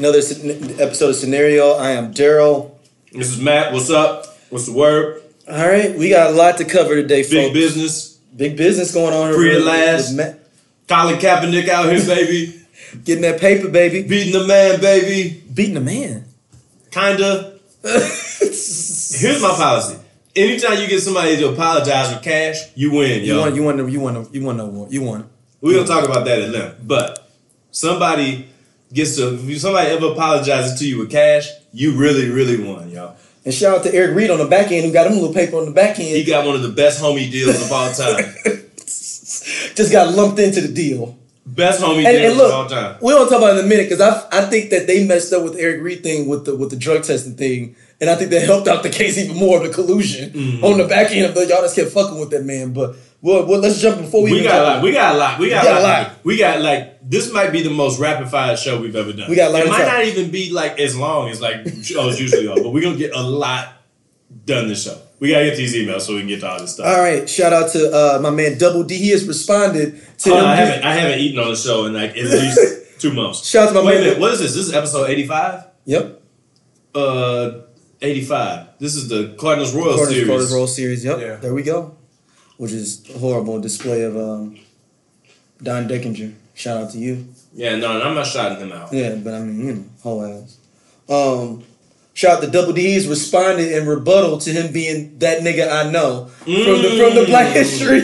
Another episode of Scenario. I am Daryl. This is Matt. What's up? What's the word? All right, we got a lot to cover today, folks. Big business. Big business going on. Free at last. Colin Kaepernick out here, baby. Getting that paper, baby. Beating the man, baby. Beating the man. Kinda. Here's my policy. Anytime you get somebody to apologize with cash, you win, yo. You won. We're gonna talk about that at length. But somebody ever apologizes to you with cash, you really, really won, yo. And shout out to Eric Reed on the back end who got him a little paper on the back end. He got one of the best homie deals of all time. Just got lumped into the deal. Best homie deals of all time. We're gonna talk about it in a minute because I think that they messed up with the Eric Reed thing with the drug testing thing, and I think that helped out the case even more of the collusion on the back end of y'all just kept fucking with that man. But well, let's jump before we got a lot. This might be the most rapid fire show we've ever done. It might not even be like as long as like shows usually are, but we're gonna get a lot done this show. We gotta get these emails so we can get to all this stuff. All right, shout out to my man Double D. He has responded to. I haven't eaten on the show in like at least 2 months. Shout out to my man. Wait a minute, what is this? This is episode 85. Yep. 85. This is the Cardinals Royals series. Cardinals Royals series. Yep. Yeah. There we go. Which is a horrible display of Don Deckinger. Shout out to you. Yeah, no, I'm not shouting him out. Yeah, but I mean, whole ass. Shout out to Double D. He's responded in rebuttal to him being that nigga I know from the Black History.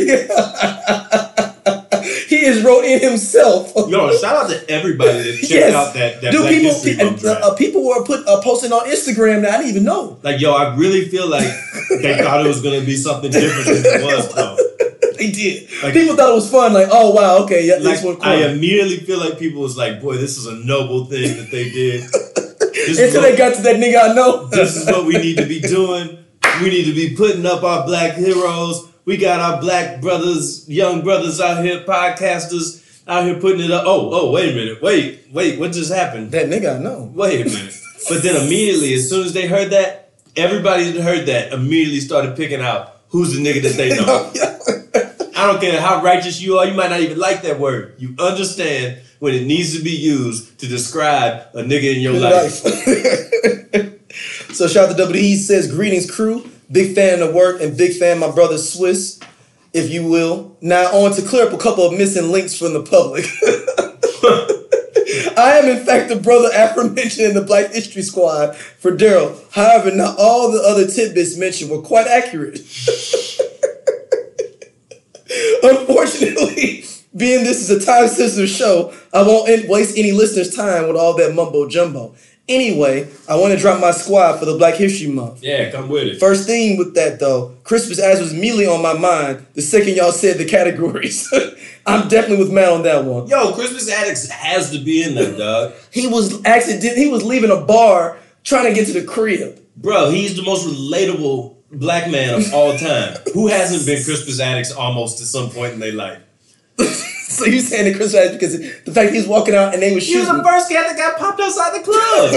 He has wrote in himself. Yo, shout out to everybody that checked out that Black History Month draft. People were posting on Instagram that I didn't even know. Like, yo, I really feel like they thought it was going to be something different than it was, though. They did. Like, people thought it was fun. Like, oh, wow, okay. Yeah, like, this one cool. I immediately feel like people was like, boy, this is a noble thing that they did. Until they got to that nigga I know. This is what we need to be doing. We need to be putting up our black heroes. We got our black brothers, young brothers out here, podcasters out here putting it up. Oh, wait a minute. Wait, what just happened? That nigga I know. Wait a minute. But then immediately, as soon as they heard that, everybody that heard that immediately started picking out who's the nigga that they know. I don't care how righteous you are, you might not even like that word. You understand when it needs to be used to describe a nigga in your life. So shout out to WD. He says, greetings crew. Big fan of the work and big fan of my brother Swiss, if you will. Now on to clear up a couple of missing links from the public. I am in fact the brother aforementioned in the Black History Squad for Daryl. However, not all the other tidbits mentioned were quite accurate. Unfortunately, being this is a time-sensitive show, I won't waste any listeners' time with all that mumbo-jumbo. Anyway, I want to drop my squad for the Black History Month. Yeah, come with it. First thing with that, though, Crispus Ass was immediately on my mind the second y'all said the categories. I'm definitely with Matt on that one. Yo, Crispus Attucks has to be in there, dog. He was leaving a bar trying to get to the crib. Bro, he's the most relatable black man of all time. Who hasn't been Crispus Attucks almost at some point in their life? So you saying that Crispus Attucks because the fact he was walking out and they was shooting. He was the first cat that got popped outside the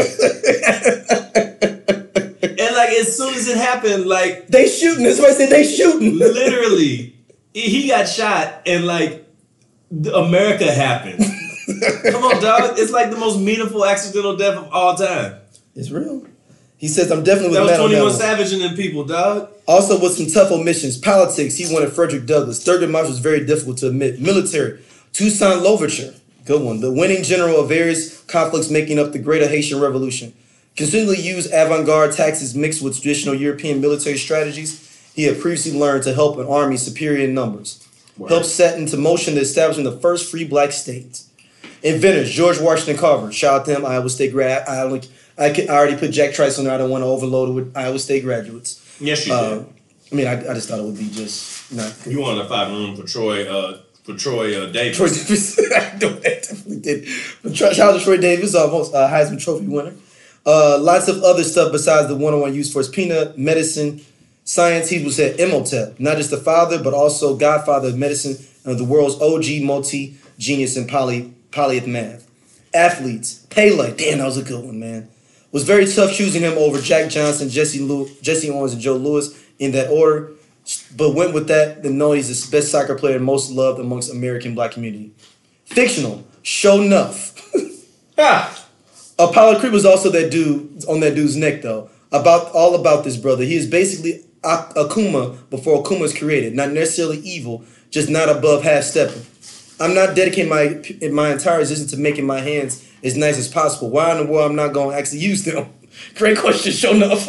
club. And like as soon as it happened, like they shooting. That's why I said they shooting. Literally, he got shot and like America happened. Come on, dog. It's like the most meaningful accidental death of all time. It's real. He says, I'm definitely with that Matt on that 21 Savage and them people, dog. Also with some tough omissions. Politics, he wanted Frederick Douglass. Thurgood Marshall was very difficult to admit. Military, Toussaint Louverture. Good one. The winning general of various conflicts making up the Greater Haitian Revolution. Consistently used avant-garde tactics mixed with traditional European military strategies he had previously learned to help an army superior in numbers. Wow. Helped set into motion the establishment of the first free black state. Inventors, George Washington Carver. Shout out to him, Iowa State grad. I already put Jack Trice on there. I don't want to overload it with Iowa State graduates. Yes, you did. I mean, I just thought it would be just not good. You wanted a 5-room for Troy Davis. Troy Davis. I definitely did. But shout out to Troy Davis, almost Heisman Trophy winner. Lots of other stuff besides the one-on-one use for his peanut, medicine, science. He was at Imhotep, not just the father, but also godfather of medicine and the world's OG multi-genius in polyeth math. Athletes, Pele. Damn, that was a good one, man. Was very tough choosing him over Jack Johnson, Jesse Owens, and Joe Louis in that order, but went with that, then know he's the best soccer player most loved amongst American black community. Fictional, Show Nuff. Apollo Creed was also that dude on that dude's neck, though. All about this brother. He is basically Akuma before Akuma was created. Not necessarily evil, just not above half stepping. I'm not dedicating my entire existence to making my hands as nice as possible. Why in the world I'm not going to actually use them? Great question, show enough.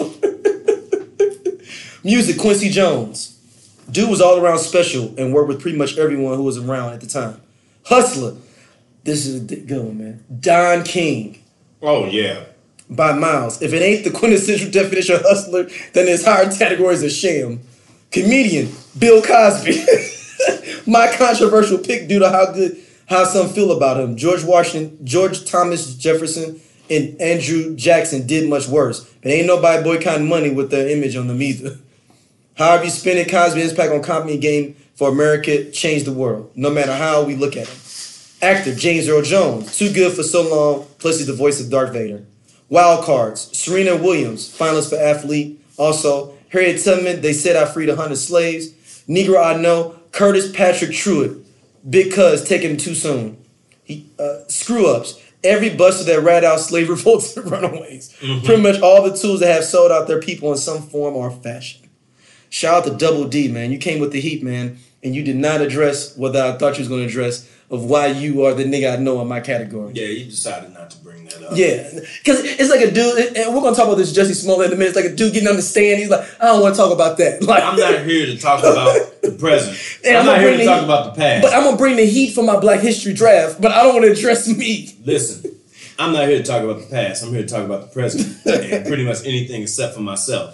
Music, Quincy Jones. Dude was all around special and worked with pretty much everyone who was around at the time. Hustler. This is a good one, man. Don King. Oh, yeah. By miles. If it ain't the quintessential definition of hustler, then his higher category is a sham. Comedian, Bill Cosby. My controversial pick due to how some feel about him. George Washington, George Thomas Jefferson, and Andrew Jackson did much worse. But ain't nobody boycotting money with their image on them either. However you spin it, Cosby's impact on comedy game for America changed the world, no matter how we look at him. Actor, James Earl Jones. Too good for so long, plus he's the voice of Darth Vader. Wild cards, Serena Williams, finalist for athlete. Also, Harriet Tubman, they said I freed 100 slaves. Negro I know, Curtis Patrick Truitt, Big Cuz, taking him too soon. Screw-ups, every buster that rat out slave revolts and runaways. Mm-hmm. Pretty much all the tools that have sold out their people in some form or fashion. Shout out to Double D, man. You came with the heat, man, and you did not address what I thought you was going to address of why you are the nigga I know in my category. Yeah, you decided not to bring that up. Yeah, because it's like a dude, and we're going to talk about this Jussie Smollett in a minute. It's like a dude getting on the stand. He's like, I don't want to talk about that. Like, I'm not here to talk about the present. I'm not here to talk about the past. But I'm going to bring the heat for my Black History draft, but I don't want to address me. Listen, I'm not here to talk about the past. I'm here to talk about the present and pretty much anything except for myself.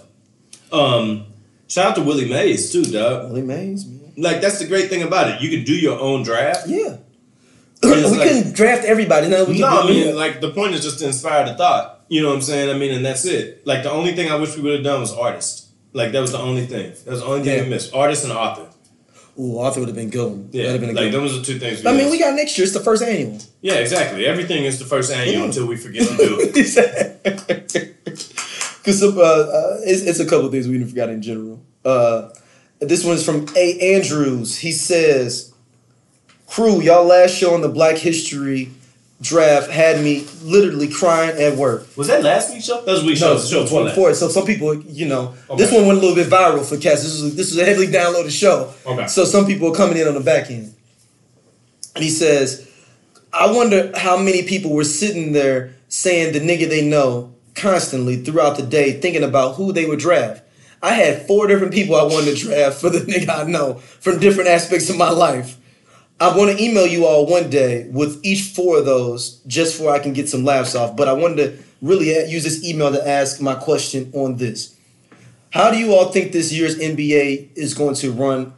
Shout out to Willie Mays, too, dog. Willie Mays, man. Like, that's the great thing about it. You can do your own draft. Yeah. We couldn't draft everybody. No, I mean, like, the point is just to inspire the thought. You know what I'm saying? I mean, and that's it. Like, the only thing I wish we would have done was artist. Like, that was the only thing. That was the only thing we missed. Artist and author. Ooh, author would have been good one. Yeah, That'd have been like, good those are two things I mean, we got next year. It's the first annual. Yeah, exactly. Everything is the first annual until we forget to do it. Because it's a couple of things we forgot in general. This one's from A. Andrews. He says, crew, y'all last show on the Black History draft had me literally crying at work. Was that last week's show? That was week's show. No, show 24. So some people, this one went a little bit viral for Cass. This was a heavily downloaded show. Okay. So some people are coming in on the back end. And he says, I wonder how many people were sitting there saying the nigga they know constantly throughout the day thinking about who they would draft. I had 4 different people I wanted to draft for the nigga I know from different aspects of my life. I want to email you all one day with each 4 of those just so I can get some laughs off. But I wanted to really use this email to ask my question on this. How do you all think this year's NBA is going to run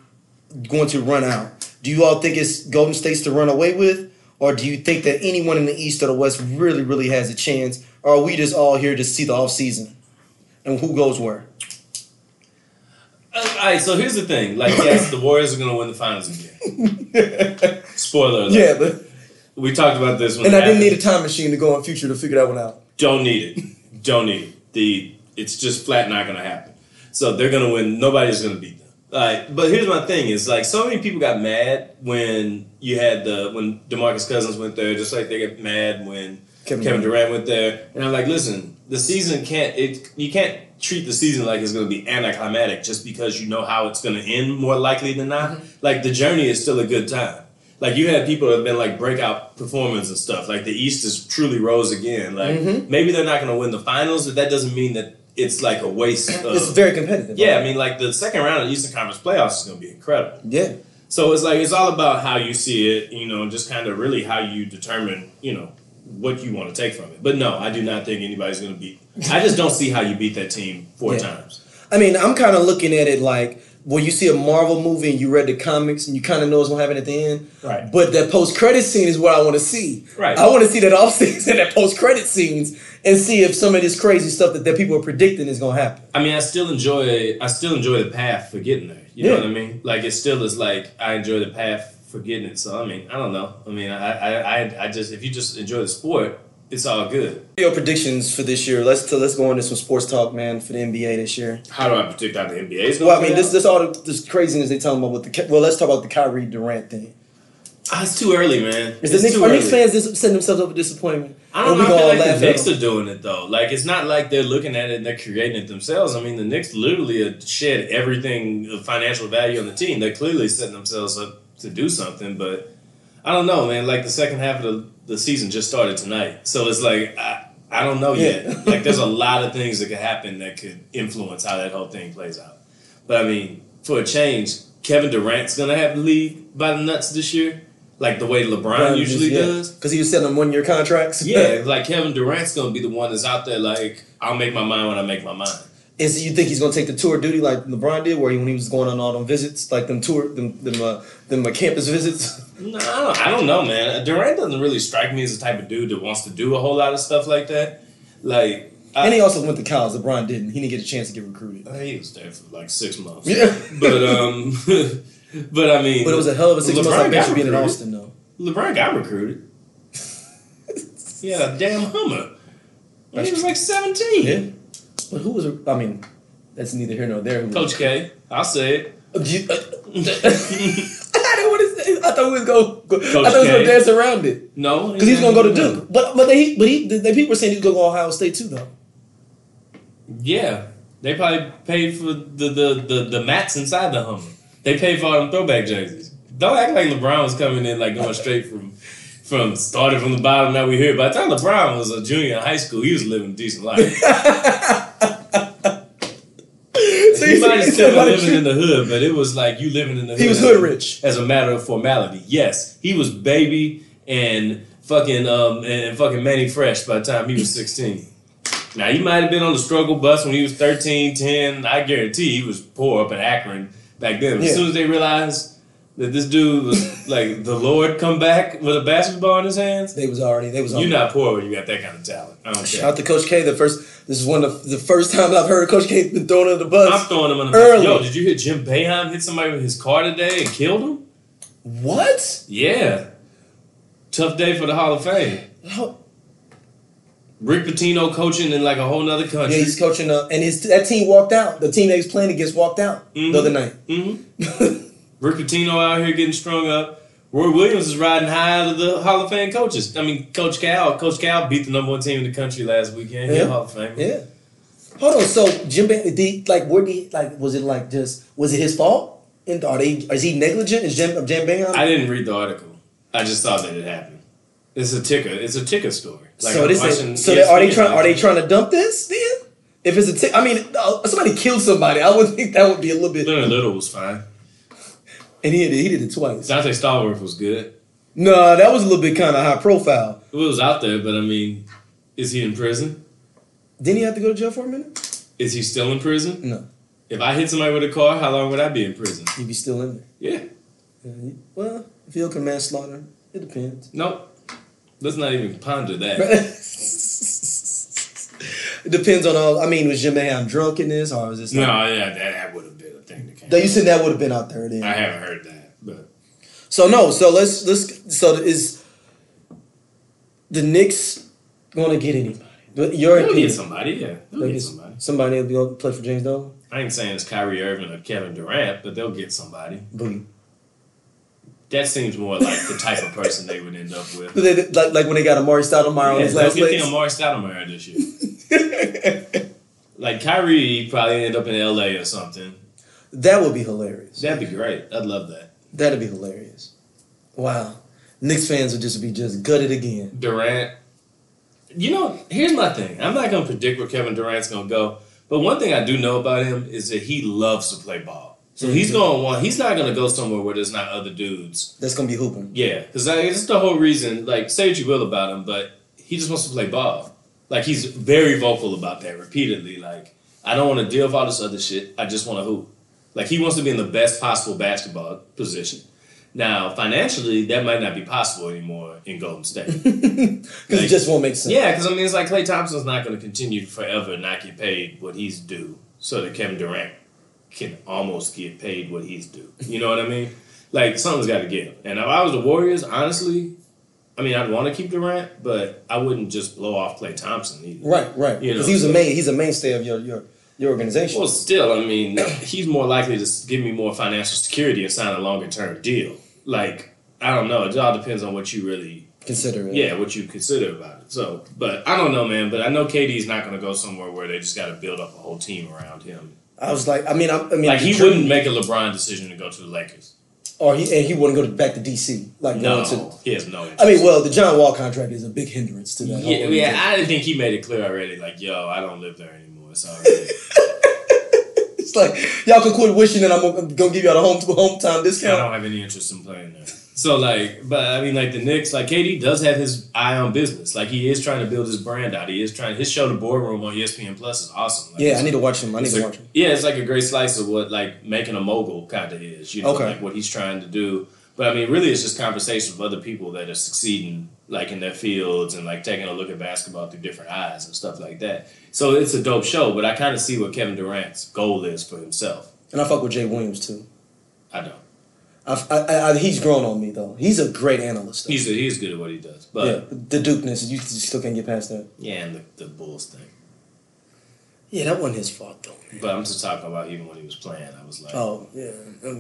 out? Do you all think it's Golden State's to run away with? Or do you think that anyone in the East or the West really, really has a chance? Or are we just all here to see the offseason? And who goes where? All right, so here's the thing. Like, yes, the Warriors are going to win the finals again. Spoiler alert. Yeah, we talked about this one. And I didn't need a time machine to go in future to figure that one out. Don't need it. Don't need it. It's just flat not going to happen. So they're going to win. Nobody's going to beat them. But here's my thing is, like, so many people got mad when when DeMarcus Cousins went there, just like they get mad when Kevin Durant went there. And I'm like, listen, the season you can't treat the season like it's going to be anticlimactic just because you know how it's going to end more likely than not. Mm-hmm. Like, the journey is still a good time. Like, you had people that have been, like, breakout performance and stuff. Like, the East is truly rose again. Like, maybe they're not going to win the finals, but that doesn't mean that it's, like, a waste of... It's very competitive. Yeah, I mean, like, the second round of the Eastern Conference playoffs is going to be incredible. Yeah. So it's, like, it's all about how you see it, just kind of really how you determine, what you want to take from it. But no, I do not think anybody's going to beat... I just don't see how you beat that team 4 times. I mean, I'm kind of looking at it like, well, you see a Marvel movie and you read the comics and you kind of know what's going to happen at the end. Right. But that post-credit scene is what I want to see. Right. I want to see that off-season, that post-credit scenes, and see if some of this crazy stuff that people are predicting is going to happen. I mean, I still enjoy the path for getting there. You know what I mean? Like, it still is like, I enjoy the path for getting it. So, I mean, I don't know. I mean, I just, if you just enjoy the sport, it's all good. Your predictions for this year. Let's go into some sports talk, man, for the NBA this year. How do I predict how the NBA is going? Well, I mean, this all this craziness they talking about with let's talk about the Kyrie Durant thing. It's too early, man. Are Knicks fans setting themselves up for disappointment? I don't know. I feel like the Knicks are doing it, though. Like, it's not like they're looking at it and they're creating it themselves. I mean, the Knicks literally shed everything of financial value on the team. They're clearly setting themselves up to do something, but I don't know, man. Like, the second half of the season just started tonight. So it's like, I don't know yet. Like, there's a lot of things that could happen that could influence how that whole thing plays out. But, I mean, for a change, Kevin Durant's going to have the league by the nuts this year. Like the way LeBron usually does. Because he was setting them 1-year contracts. Yeah, like Kevin Durant's going to be the one that's out there like, I'll make my mind when I make my mind. You think he's going to take the tour duty like LeBron did, when he was going on all them visits, like them campus visits? No, I don't know, man. Durant doesn't really strike me as the type of dude that wants to do a whole lot of stuff like that. Like, and he also went to college. LeBron didn't. He didn't get a chance to get recruited. He was there for like 6 months. Yeah, but I mean, but it was a hell of a 6 months. I bet you being in Austin though. LeBron got recruited. Yeah, damn Hummer. He was like 17. Yeah, but who was? I mean, that's neither here nor there. Coach K. I'll say it. I didn't want to say. I thought we was gonna dance around it. No, because he's gonna go to Duke. But the people were saying he's gonna go to Ohio State too, though. Yeah, they probably paid for the mats inside the Hummer. They paid for all them throwback jerseys. Don't act like LeBron was coming in like going straight from started from the bottom. Now we hear. By the time LeBron was a junior in high school, he was living a decent life. So he might have still been living in the hood, but it was like you living in the hood. He was hood rich as a matter of formality. Yes, he was baby and fucking Manny Fresh by the time he was 16. Now he might have been on the struggle bus when he was 13, 10. I guarantee he was poor up in Akron back then. As soon as they realized that this dude was like the Lord come back with a basketball in his hands, they was on. You're not poor when you got that kind of talent. I don't care. Shout out to Coach K. This is one of the first time I've heard Coach K been thrown under the bus. I'm throwing him under the bus. Yo, did you hear Jim Boeheim hit somebody with his car today and killed him? What? Yeah. Tough day for the Hall of Fame. Rick Pitino coaching in like a whole nother country. Yeah, he's coaching and that team walked out. The team that he's playing against walked out the other night. Mm-hmm. Rick Pitino out here getting strung up. Roy Williams is riding high out of the Hall of Fame coaches. I mean, Coach Cal beat the number 1 team in the country last weekend. He's Hall of Fame. Yeah. Hold on. So Jim, was it his fault? Is he negligent? Is Jim Boeheim? I didn't read the article. I just thought that it happened. It's a ticker story. Like are they trying to dump this then? If it's somebody killed somebody. I would think that would be a little bit. Leonard Little was fine. And he did it twice. Dante Stallworth was good. No, that was a little bit kind of high profile. It was out there, but I mean, is he in prison? Didn't he have to go to jail for a minute? Is he still in prison? No. If I hit somebody with a car, how long would I be in prison? You'd be still in there. Yeah. Well, if you'll commit manslaughter, it depends. Nope. Let's not even ponder that. It depends on all. I mean, was Jim Boeheim drunk in this, or was this? No, yeah, that would have been a thing that came. You said that would have been out there then. I haven't heard that, but so let's. So is the Knicks going to get anybody? They'll get somebody. Yeah, they'll get somebody. Somebody will be able to play for James Dolan. I ain't saying it's Kyrie Irving or Kevin Durant, but they'll get somebody. Boogie. That seems more like the type of person they would end up with. Like when they got Amari Stoudemire on his last legs. They'll get the Amari Stoudemire this year. Like Kyrie probably end up in LA or something. That would be hilarious. That'd be great. I'd love that. That'd be hilarious. Wow. Knicks fans would just be gutted again. Durant. Here's my thing. I'm not going to predict where Kevin Durant's going to go. But one thing I do know about him is that he loves to play ball. So he's not going to go somewhere where there's not other dudes. That's going to be hooping. Yeah. Because it's the whole reason, like, say what you will about him, but he just wants to play ball. Like, he's very vocal about that repeatedly. Like, I don't want to deal with all this other shit. I just want to hoop. Like, he wants to be in the best possible basketball position. Now, financially, that might not be possible anymore in Golden State. Because it just won't make sense. Yeah, because, it's like Klay Thompson's not going to continue forever and not get paid what he's due so that Kevin Durant can almost get paid what he's due. You know what I mean? Like, something's got to give. And if I was the Warriors, honestly, I'd want to keep Durant, but I wouldn't just blow off Klay Thompson either. Right. Because he's a mainstay of your organization. Well, still, he's more likely to give me more financial security and sign a longer-term deal. Like, I don't know. It all depends on what you really consider it. Yeah, what you consider about it. So, but I don't know, man. But I know KD's not going to go somewhere where they just got to build up a whole team around him. I was like, I mean, like he wouldn't make a LeBron decision to go to the Lakers, or he wouldn't go back to DC. Like no, he has no interest. I mean, well, the John Wall contract is a big hindrance to that. Yeah, I didn't think he made it clear already. Like, yo, I don't live there anymore. So it's like y'all can quit wishing that I'm gonna give y'all the home time discount. I don't have any interest in playing there. So like, but I mean, like the Knicks, like KD does have his eye on business. Like he is trying to build his brand out. He is trying. His show, The Boardroom on ESPN Plus, is awesome. Like, yeah, I need to watch him. Yeah, it's like a great slice of what like making a mogul kind of is. You know, like what he's trying to do. But I mean, really, it's just conversations with other people that are succeeding, like in their fields, and like taking a look at basketball through different eyes and stuff like that. So it's a dope show. But I kind of see what Kevin Durant's goal is for himself. And I fuck with Jay Williams too. I don't. He's grown on me though. He's a great analyst. Though. He's good at what he does. But yeah, the Dukeness, you still can't get past that. Yeah, and the Bulls thing. Yeah, that wasn't his fault though. Man. But I'm just talking about even when he was playing, I was like, oh yeah.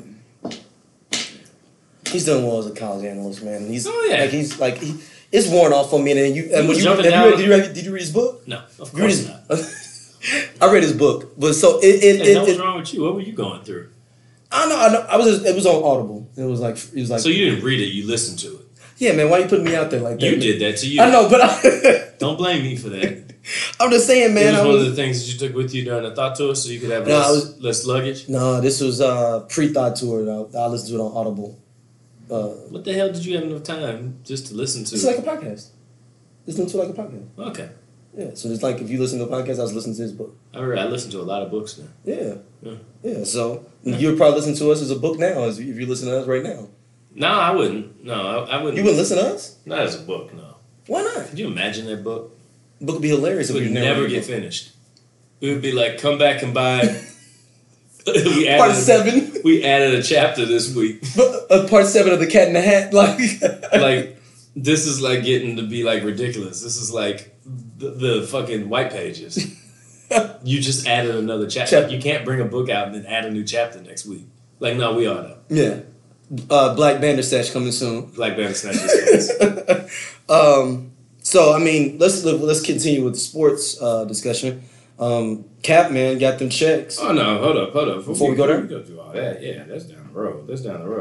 He's done well as a college analyst, man. He's it's worn off on me. And did you read his book? No, of course not. I read his book, but so what's wrong with you? What were you going through? I know. It was on Audible. It was like. So you didn't read it. You listened to it. Yeah, man. Why you putting me out there like that? You did that to you. I know, but don't blame me for that. I'm just saying, man. It was one of the things that you took with you during the thought tour, so you could have less luggage. No, this was pre-thought tour. I listened to it on Audible. What the hell did you have enough time just to listen to? It's like a podcast. Listen to it like a podcast. Okay. Yeah, so it's like if you listen to a podcast, I was listening to his book. I listen to a lot of books now. Yeah. So you'd probably listen to us as a book now, if you listen to us right now. No, I wouldn't. No, I wouldn't. You wouldn't listen to us? Not as a book, no. Why not? Could you imagine that book? The book would be hilarious. It would never get finished. We would be like, come back and buy. Part 7. We added a chapter this week. Part 7 of the Cat in the Hat, like this is like getting to be like ridiculous. This is like the fucking white pages. You just added another chapter. Like, you can't bring a book out and then add a new chapter next week. Like, no, we are though. Yeah. Black Bandersnatch coming soon. Black Bandersnatch is coming. So I mean, let's continue with the sports discussion. Cap, man, got them checks. Oh no, hold up. Before we go there, we go through all that. Yeah, that's down the road.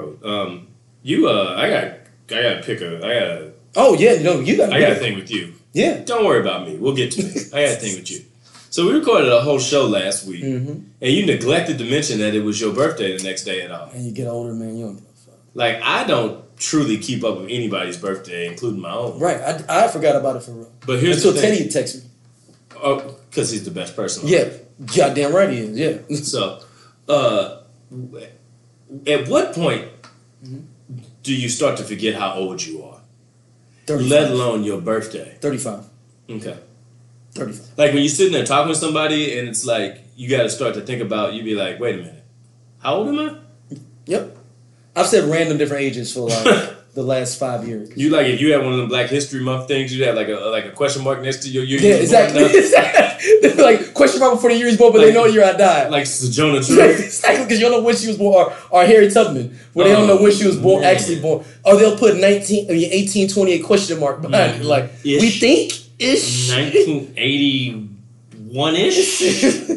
I gotta pick a. Oh yeah, you got. I got a thing with you. Yeah. Don't worry about me. We'll get to it. I got a thing with you. So we recorded a whole show last week, and you neglected to mention that it was your birthday the next day at all. And you get older, man. You don't give a fuck. Like, I don't truly keep up with anybody's birthday, including my own. Right. I forgot about it for real. But here's the thing. Teddy texted me. Oh, because he's the best person. Yeah. Goddamn right he is. Yeah. So, at what point do you start to forget how old you are? 35. Let alone your birthday. 35. Okay. 35. Like when you're sitting there talking with somebody and it's like you got to start to think about, you be like, wait a minute, how old am I? Yep. I've said random different ages for like the last 5 years. You like if you had one of them Black History Month things, you'd have like a question mark next to your year. Yeah, exactly. Like question mark before the year he's born, but they know the year I died. Like Sojourner Truth. Exactly, because you don't know when she was born, or Harriet Tubman, where they don't know when she was born, actually born, or they'll put 1828 question mark behind it. Like we think ish 1981 ish.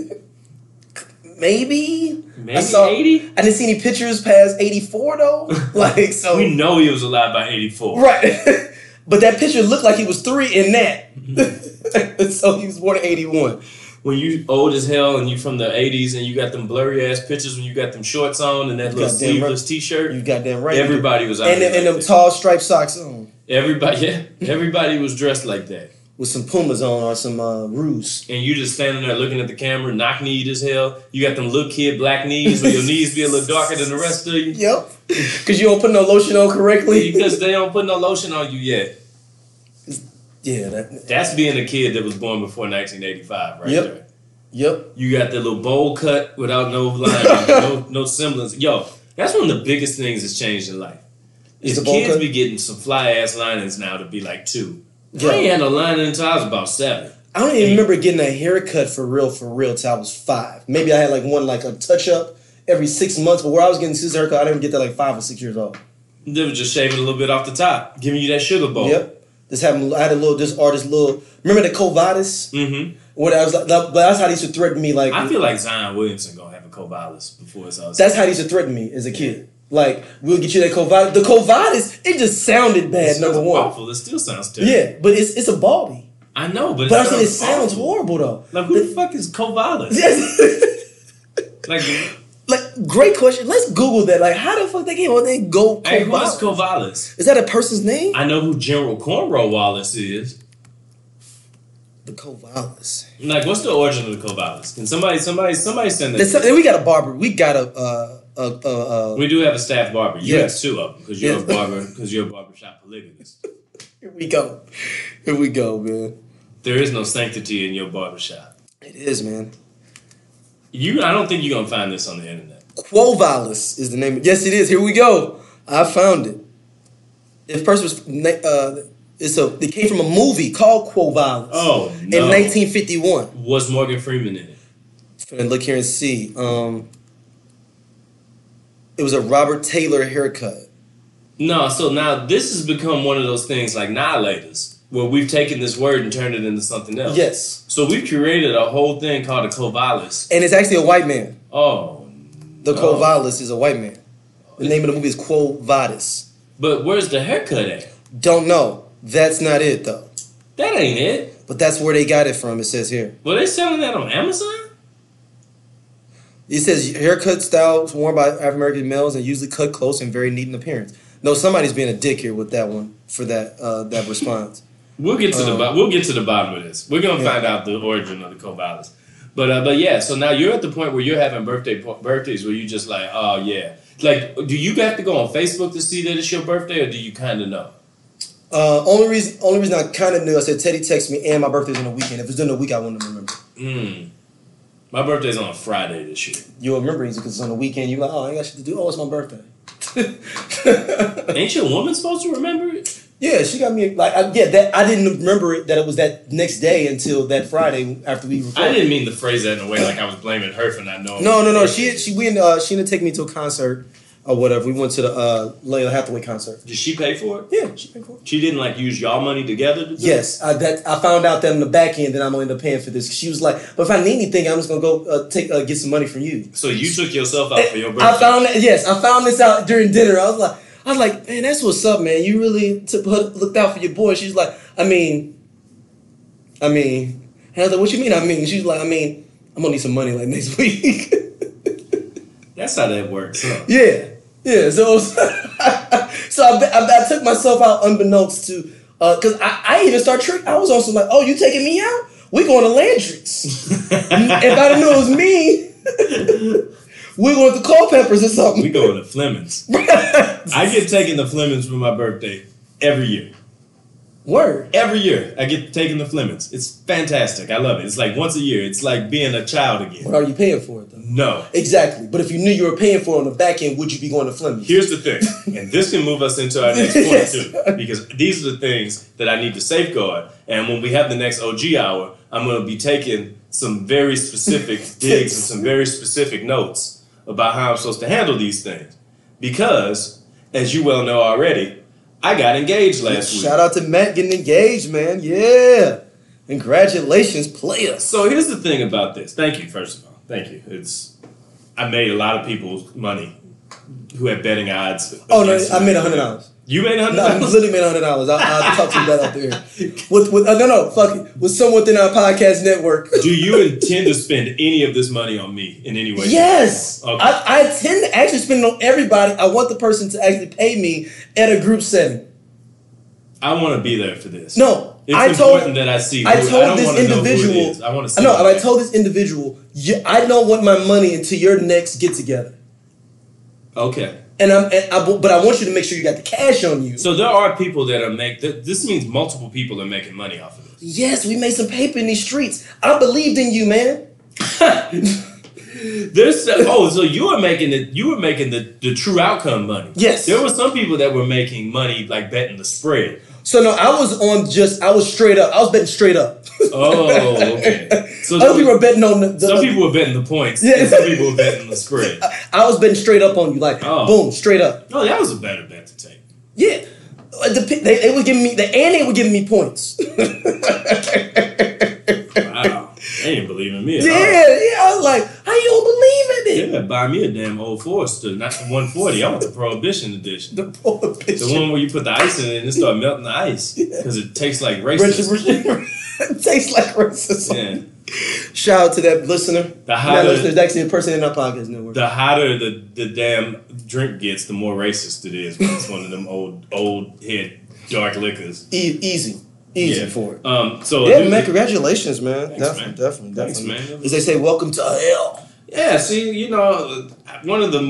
Maybe 80? I didn't see any pictures past 84 though. Like so, we know he was alive by 84, right? But that picture looked like he was 3 in that. So he was born in 81. When you old as hell and you from the 80s and you got them blurry ass pictures when you got them shorts on and that little sleeveless t-shirt, you goddamn right. Everybody was out and them tall striped socks on. Everybody was dressed like that. With some Pumas on or some Ruse. And you just standing there looking at the camera, knock-kneed as hell. You got them little kid black knees where your knees be a little darker than the rest of you. Yep. Because you don't put no lotion on correctly. Because they don't put no lotion on you yet. Yeah. That's being a kid that was born before 1985 right there. Yep. You got the little bowl cut without no line, no semblance. Yo, that's one of the biggest things that's changed in life. Is kids be getting some fly-ass linings now to be like 2. Yeah. I ain't had no lining until I was about 7. I don't even remember getting a haircut for real till I was 5. Maybe I had like one like a touch up every 6 months, but where I was getting Susan's haircut, I didn't get that like 5 or 6 years old. They were just shaving a little bit off the top, giving you that sugar bowl. Yep. I had this artist, remember the Covadis? Mm-hmm. What I was like, that's how they used to threaten me. Like, I feel like Zion Williamson gonna have a Covadis before it's all. That's how they used to threaten me as a kid. Like, we'll get you that Covadis. The Covadis, it just sounded bad. Number one, awful. It still sounds terrible. Yeah, but it's a baldy. I know, but I'm saying it sounds horrible though. Like, who the fuck is Covadis? Like, great question. Let's Google that. Like, how the fuck they came on they go Covadis? Hey, who is Covadis? Is that a person's name? I know who General Cornrow Wallace is. The Covadis. Like, what's the origin of the Covadis? Can somebody send that? We got a barber. We got we do have a staff barber. You yes. have two of them because you're a barber. Because you're a barbershop polygamist. Here we go, man. There is no sanctity in your barbershop. It is, man. I don't think you're gonna find this on the internet. Quovalis is the name. Yes, it is. Here we go. I found it. This person was. It came from a movie called Quovalis. Oh no! In 1951. Was Morgan Freeman in it? Finna look here and see. It was a Robert Taylor haircut. No, so now this has become one of those things like Nihilators, where we've taken this word and turned it into something else. Yes. So we've created a whole thing called a Covadis. And it's actually a white man. Oh. The Covadis is a white man. The name of the movie is Quo Vadis. But where's the haircut at? Don't know. That's not it, though. That ain't it. But that's where they got it from, it says here. Well, they selling that on Amazon? It says haircut styles worn by African-American males and usually cut close and very neat in appearance. No, somebody's being a dick here with that one for that response. We'll get to the bottom of this. We're gonna find out the origin of the Covadis. But yeah, so now you're at the point where you're having birthdays where you just like, oh yeah. Like, do you have to go on Facebook to see that it's your birthday, or do you kind of know? Only reason I kind of knew, I said Teddy texted me, and my birthday's on the weekend. If it's during the week, I wouldn't remember. My birthday's on a Friday this year. You'll remember it because it's on the weekend. You're like, oh, I ain't got shit to do. Oh, it's my birthday. Ain't your woman supposed to remember it? Yeah, she got me I didn't remember it that it was that next day until that Friday after we recorded. I didn't mean to phrase that in a way like I was blaming her for not knowing. No. She didn't take me to a concert or whatever. We went to the Layla Hathaway concert. Did she pay for it? Yeah, she paid for it. She didn't use y'all money together to do Yes, I found out that in the back end that I'm gonna end up paying for this. She was like, "But if I need anything, I'm just gonna go get some money from you." So you took yourself out for your birthday. I found this out during dinner. I was like, man, that's what's up, man. You really looked out for your boy. She's like, I mean. And I was like, what you mean? I mean, she's like, I'm gonna need some money next week. That's how that works, huh? Yeah. So, I took myself out unbeknownst to, because I even started trick. I was also like, oh, you taking me out? We going to Landry's. If I'd have known it was me, we're going to Culpeppers or something. We going to Fleming's. I get taken to Fleming's for my birthday every year. Word. Every year I get taken to Fleming's. It's fantastic. I love it. It's like once a year. It's like being a child again. But are you paying for it though? No. Exactly. But if you knew you were paying for it on the back end, would you be going to Fleming's? Here's the thing, and this can move us into our next point too, because these are the things that I need to safeguard. And when we have the next OG hour, I'm going to be taking some very specific digs and some very specific notes about how I'm supposed to handle these things. Because, as you well know already, I got engaged last week. Shout out to Matt getting engaged, man. Yeah. Congratulations, player. So here's the thing about this. Thank you, first of all. Thank you. I made a lot of people's money who had betting odds. Oh, no, I made $100. You made $100? No, I literally made $100. I'll talk to you about that out there. Fuck it. With someone within our podcast network. Do you intend to spend any of this money on me in any way? Yes. Okay. I tend to actually spend it on everybody. I want the person to actually pay me at a group setting. I want to be there for this. No. It's important that I see. I told this individual. I want to see. No, I told this individual, I don't want my money until your next get together. Okay. But I want you to make sure you got the cash on you. So there are people that are this means multiple people are making money off of this. Yes, we made some paper in these streets. I believed in you, man. So you were making the true outcome money. Yes. There were some people that were making money like betting the spread. So no, I was straight up. I was betting straight up. Oh, okay. So other people were betting on some people were betting the points. Yeah. And some people were betting the spread. I was betting straight up on you, boom, straight up. No, that was a better bet to take. Yeah. They were giving me they were giving me points. Wow. They ain't believing me at all. Yeah. I was like, how you don't believe in it? Yeah, buy me a damn Old Forester, not the 140. I want the Prohibition edition. The Prohibition. The one where you put the ice in it and it start melting the ice because it tastes like racism. It tastes like racism. Yeah. Shout out to that listener. There's actually a person in our podcast network. The hotter the damn drink gets, the more racist it is. When it's one of them old head dark liquors. Easy for it. So man, congratulations, man. Thanks, Definitely. Thanks, man. As they say, welcome to hell. Yeah, see, one of the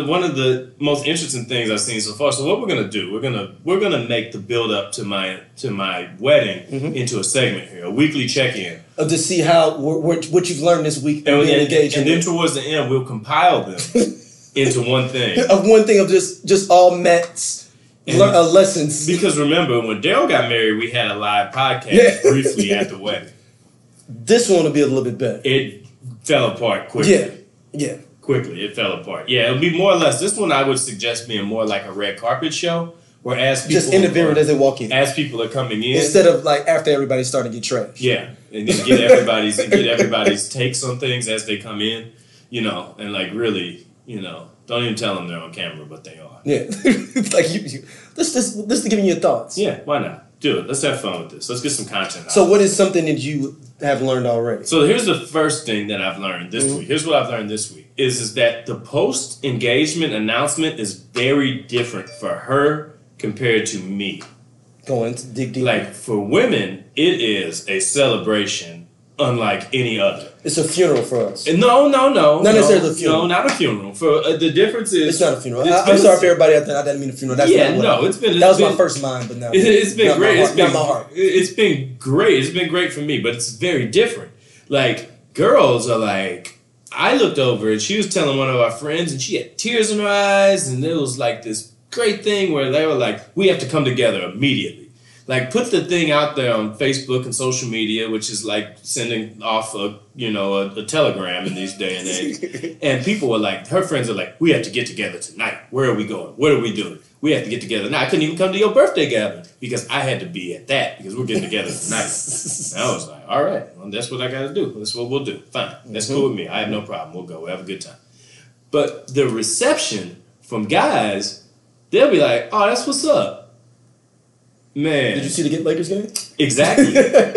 most interesting things I've seen so far. So what we're gonna do, we're gonna make the build up to my wedding into a segment here, a weekly check-in, to see how what you've learned this week and then towards the end we'll compile them into one thing. One thing of just all Matt's lessons. Because remember, when Daryl got married, we had a live podcast briefly at the wedding. This one will be a little bit better. It fell apart quickly. Yeah. Quickly, it fell apart. Yeah, it'll be more or less. This one I would suggest being more like a red carpet show, where as people just individual as they walk in, as people are coming in, instead of like after everybody's starting to get trashed. Yeah, and then get everybody's takes on things as they come in, and like really, don't even tell them they're on camera, but they are. Yeah, like this is giving you your thoughts. Yeah, why not? Do it. Let's have fun with this. Let's get some content out. So what is something that you have learned already? So here's the first thing that I've learned this week. Here's what I've learned this week is that the post-engagement announcement is very different for her compared to me. Go into dig deep. Like for women, it is a celebration unlike any other. It's a funeral for us. No. Not necessarily a funeral. No, not a funeral. For the difference is it's not a funeral. I'm sorry for everybody out there. I didn't mean a funeral. That's that was my first mind, but now it's been great. It's been my heart. It's been great. It's been great for me, but it's very different. Like girls are like, I looked over and she was telling one of our friends, and she had tears in her eyes, and it was like this great thing where they were like, we have to come together immediately. Like, put the thing out there on Facebook and social media, which is like sending off a telegram in these day and age. And people were like, her friends are like, we have to get together tonight. Where are we going? What are we doing? We have to get together. Now, I couldn't even come to your birthday gathering because I had to be at that because we're getting together tonight. And I was like, all right, well, that's what I got to do. That's what we'll do. Fine. That's cool with me. I have no problem. We'll go. We'll have a good time. But the reception from guys, they'll be like, oh, that's what's up. Man. Did you see the Lakers game? Exactly.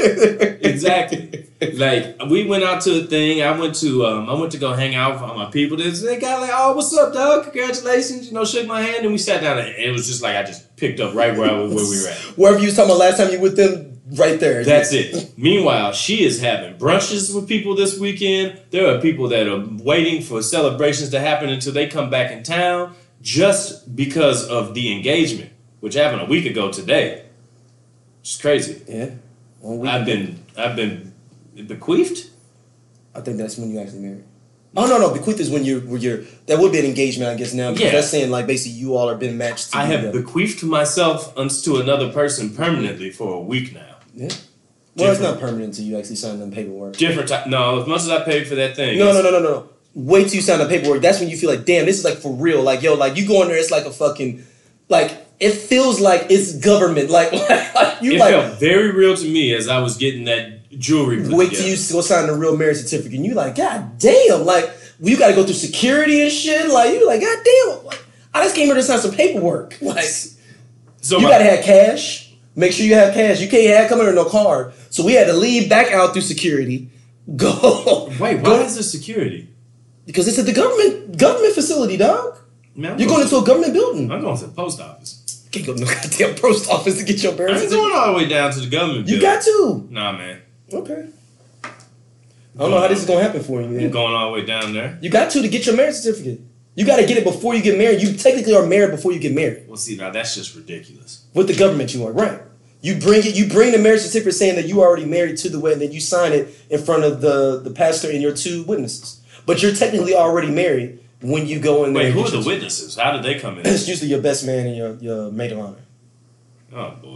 Exactly. Like, we went out to a thing. I went to go hang out with all my people. They got like, oh, what's up, dog? Congratulations. Shook my hand. And we sat down. And it was just like I just picked up right where we were at. Wherever you was talking about last time you were with them, right there. That's it. Meanwhile, she is having brunches with people this weekend. There are people that are waiting for celebrations to happen until they come back in town just because of the engagement, which happened a week ago today. It's crazy. Yeah. I've been bequeathed. I think that's when you actually married. Oh no, bequeathed is when you're that would be an engagement, I guess now. Because that's saying like basically you all are been matched. I have bequeathed myself to another person permanently for a week now. Yeah. Well, it's not permanent until you actually sign them paperwork. Different type. No, as much as I paid for that thing. No. Wait till you sign the paperwork. That's when you feel like, damn, this is like for real. Like, yo, like you go in there, it's like a fucking like. It feels like it's government. Like you. It felt very real to me as I was getting that jewelry put wait together. Till you go sign the real marriage certificate, and you like, god damn, like you got to go through security and shit. Like you like, god damn, like, I just came here to sign some paperwork. Like, so you got to have cash. Make sure you have cash. You can't come in with no card. So we had to leave back out through security. Go. Wait, why is there security? Because it's at the government facility, dog. Man, you're going into a government building. I'm going to the post office. Can't go to no goddamn post office to get your birth certificate. I'm going all the way down to the government building. You got to. Nah, man. Okay. I don't know how this is going to happen for you, man. You're going all the way down there. You got to get your marriage certificate. You got to get it before you get married. You technically are married before you get married. Well, see, now that's just ridiculous. With the government you are, right. You bring the marriage certificate saying that you are already married to the wedding, then you sign it in front of the pastor and your two witnesses. But you're technically already married when you go in there. Wait, who are the witnesses? How did they come in? It's usually your best man and your maid of honor. Oh, boy.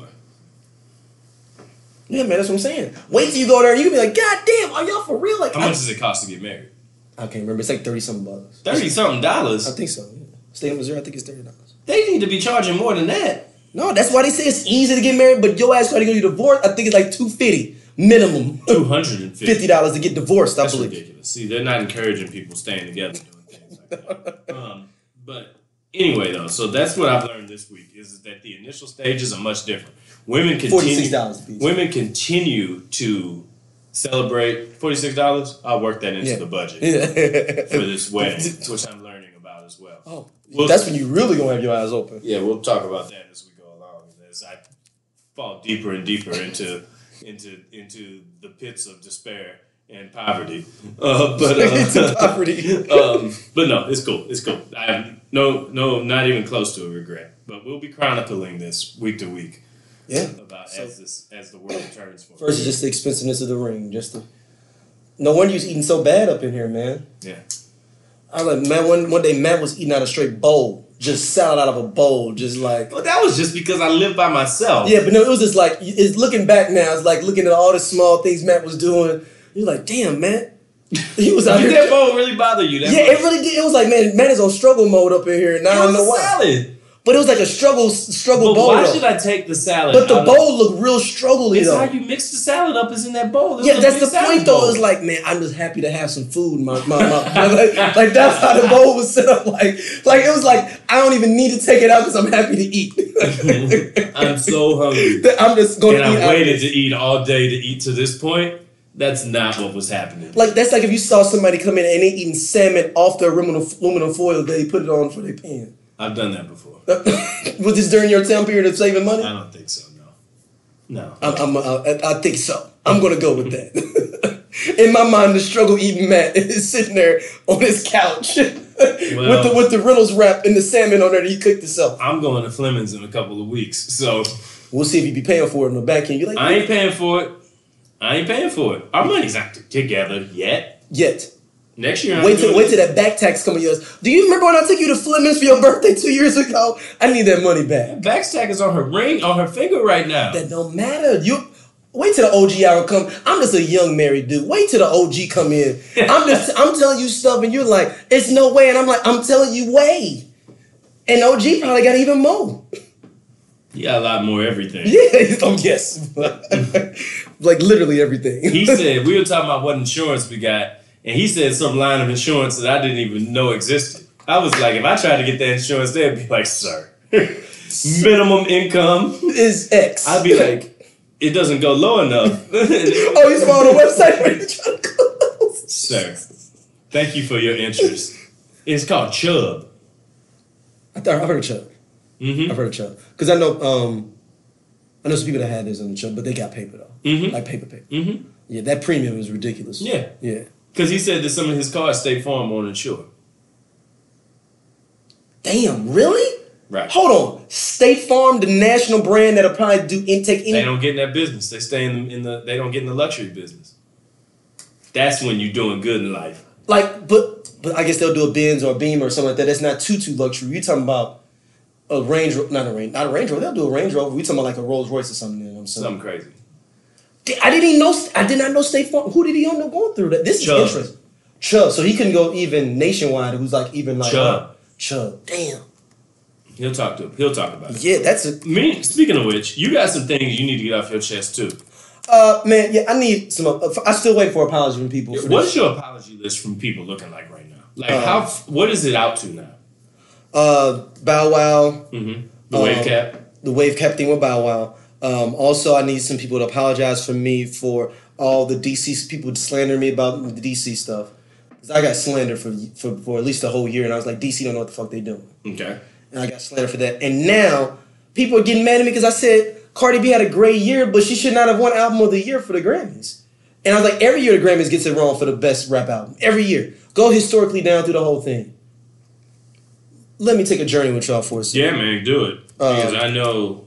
Yeah, man, that's what I'm saying. Wait till you go there and you can be like, God damn, are y'all for real? Like, how much does it cost to get married? I can't remember. It's like $30-something. $30-something? I think so. Yeah. State of Missouri, I think it's $30. They need to be charging more than that. No, that's why they say it's easy to get married, but your ass trying to get you divorced, I think it's like $250 minimum. $50 to get divorced, That's I believe. ridiculous. See, they're not encouraging people staying together doing things like that. But anyway, though, so that's what I've learned this week is that the initial stages are much different. Women continue $46 a piece. Women continue to celebrate $46. I'll work that into the budget for this wedding, which I'm learning about as well. Oh, that's when you really gonna have your eyes open. Yeah, we'll talk about that as we go along. As I fall deeper and deeper into the pits of despair and poverty. Poverty. But no, it's cool. It's cool. I have no, not even close to a regret. But we'll be chronicling this week to week. Yeah. About as the world turns for. First is just the expensiveness of the ring. No wonder you was eating so bad up in here, man. Yeah. I was like, man, one day Matt was eating out of a straight bowl. Just salad out of a bowl. Just like. Well, that was just because I live by myself. Yeah, but no, it was just like, it's looking back now, it's like looking at all the small things Matt was doing. You're like, damn, man. He was out Did here. that bowl really bother you? Yeah, it really did. It was like, man, Matt is on struggle mode up in here. Now I don't know why. Salad. But it was like a struggle But bowl. why though. should I take the salad? But the bowl looked real struggly It's though. how you mix the salad up is in that bowl. Yeah, that's the point though. It's like, man, I'm just happy to have some food. Like that's how the bowl was set up. Like it was like I don't even need to take it out because I'm happy to eat. I'm so hungry. I'm just going to eat. And I waited to eat all day to eat to this point. That's not what was happening. Like that's like if you saw somebody come in and they eating salmon off the aluminum foil, they put it on for their pan. I've done that before. Was this during your time period of saving money? I don't think so. No. I think so. I'm gonna go with that. In my mind, the struggle eating Matt is sitting there on his couch with the Reynolds wrap and the salmon on there that he cooked himself. I'm going to Fleming's in a couple of weeks, so we'll see if you be paying for it in the back end. You like? I ain't paying for it. Our money's not together yet. Next year, wait till that back tax come of yours. Do you remember when I took you to Fleming's for your birthday 2 years ago? I need that money back. Back tax is on her ring, on her finger right now. That don't matter. You wait till the OG hour come. I'm just a young married dude. Wait till the OG come in. I'm telling you stuff, and you're like, it's no way, and I'm like, I'm telling you way. And OG probably got even more. You got a lot more everything. Yeah. Oh yes. Like literally everything. He said we were talking about what insurance we got. And he said some line of insurance that I didn't even know existed. I was like, if I tried to get that insurance, they'd be like, sir, minimum income is X. I'd be like, it doesn't go low enough. Oh, you saw on the website where you're trying to go. Sir, thank you for your interest. It's called Chubb. I've heard of Chubb. Mm-hmm. I've heard of Chubb. Because I know some people that had this on the Chubb, but they got paper though. Mm-hmm. Like paper. Mm-hmm. Yeah, that premium is ridiculous. Yeah. Yeah. Because he said that some of his cars State Farm won't insure. Damn, really? Right. Hold on. State Farm, the national brand that'll probably take any. They don't get in that business. They stay they don't get in the luxury business. That's when you're doing good in life. Like, but I guess they'll do a Benz or a Beamer or something like that. That's not too luxury. You're talking about a Range Rover, not a Range Rover. They'll do a Range Rover. We're talking about like a Rolls Royce or something. You know what I'm saying? Something crazy. I did not know State Farm. Who did he end up going through that? This is Chubb. interesting. Chubb. So he couldn't go even nationwide. Who's like even like Chubb. Damn. He'll talk about it. Yeah, that's it. Speaking of which, you got some things you need to get off your chest too. Man, yeah, I need some. I still wait for apology from people. What's your apology list from people looking like right now? Like what is it out to now? Bow Wow. Mm-hmm. The wave cap. The wave cap thing with Bow Wow. Also, I need some people to apologize for me for all the DC people slandering me about the DC stuff. Because I got slandered for at least a whole year, and I was like, DC don't know what the fuck they doing. Okay. And I got slandered for that. And now, people are getting mad at me because I said Cardi B had a great year, but she should not have won Album of the Year for the Grammys. And I was like, every year the Grammys gets it wrong for the best rap album. Every year. Go historically down through the whole thing. Let me take a journey with y'all for a second. Yeah, man, do it. Because I know.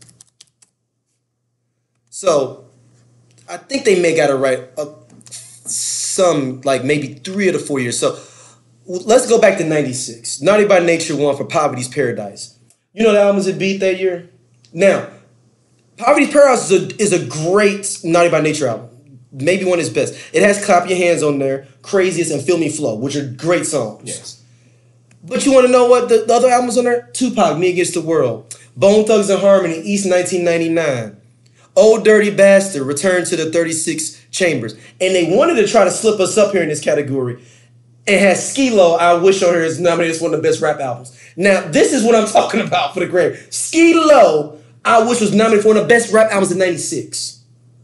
So, I think they may got to write some, like maybe 3 of the 4 years. So, let's go back to 96. Naughty by Nature won for Poverty's Paradise. You know the albums it beat that year? Now, Poverty's Paradise is a great Naughty by Nature album. Maybe one of his best. It has Clap Your Hands on there, Craziest, and Feel Me Flow, which are great songs. Yes. But you want to know what the other albums on there? Tupac, Me Against the World. Bone Thugs and Harmony, East 1999. Old Dirty Bastard, Return to the 36 Chambers. And they wanted to try to slip us up here in this category. And had Skee-Lo, I Wish on Her is nominated as one of the best rap albums. Now, this is what I'm talking about for the Grammy. Skee-Lo, I Wish was nominated for one of the best rap albums in 96.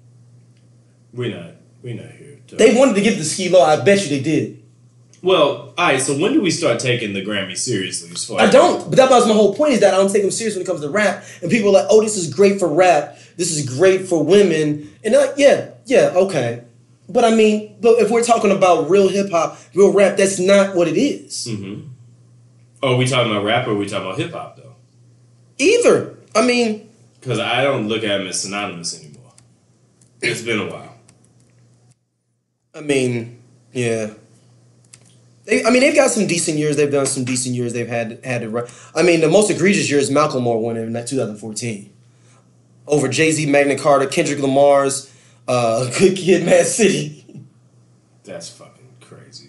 We're not here. They wanted to give it to Skee-Lo. I bet you they did. Well, all right, so when do we start taking the Grammy seriously? As far I don't. But that was my whole point, is that I don't take them serious when it comes to rap. And people are like, oh, this is great for rap. This is great for women. And they're like, yeah, okay. But I mean, but if we're talking about real hip-hop, real rap, that's not what it is. Mm-hmm. Oh, are we talking about rap or are we talking about hip-hop, though? Either. I mean... Because I don't look at them as synonymous anymore. It's been a while. I mean, yeah. They've got some decent years. They've done some decent years. They've had it right. I mean, the most egregious year is Macklemore winning in 2014. Over Jay-Z, Magna Carta, Kendrick Lamar's Good Kid, Mad City. That's fucking crazy.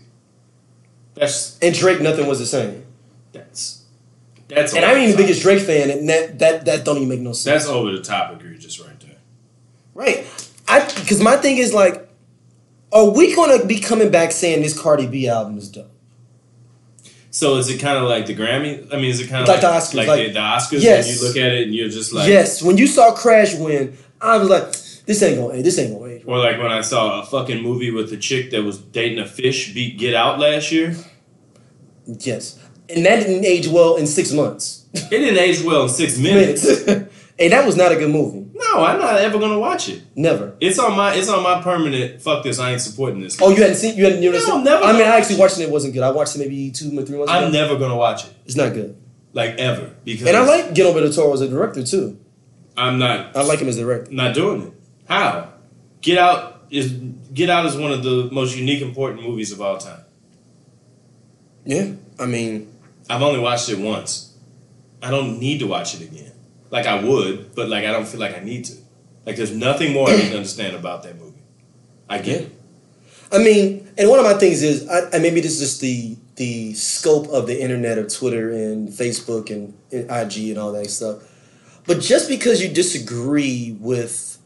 And Drake, Nothing Was the Same. That's and I'm even the biggest Drake fan, and that don't even make no sense. That's over the top egregious right there. Right. Because my thing is like, are we going to be coming back saying this Cardi B album is dope? So is it kind of like the Grammy? I mean, is it kind of like the Oscars? Like the Oscars? Yes. When you look at it and you're just like... Yes. When you saw Crash win, I was like, this ain't going to age. Or like when I saw a fucking movie with a chick that was dating a fish beat Get Out last year. Yes. And that didn't age well in 6 months. It didn't age well in 6 minutes. And that was not a good movie. No, I'm not ever gonna watch it. Never. It's on my permanent. Fuck this! I ain't supporting this. Oh, you hadn't seen? You hadn't? No, never. I mean, I actually watched it. It wasn't good. I watched it maybe 2 or 3 months ago. I'm never gonna watch it. It's not good. Like ever, because. And I like Guillermo del Toro as a director too. I'm not. I like him as a director. Not doing it. How? Get Out is one of the most unique, important movies of all time. Yeah, I mean, I've only watched it once. I don't need to watch it again. Like I would, but like I don't feel like I need to. Like there's nothing more I need to understand about that movie. I get it. I mean, and one of my things is, and maybe this is just the scope of the internet, of Twitter and Facebook and IG and all that stuff. But just because you disagree with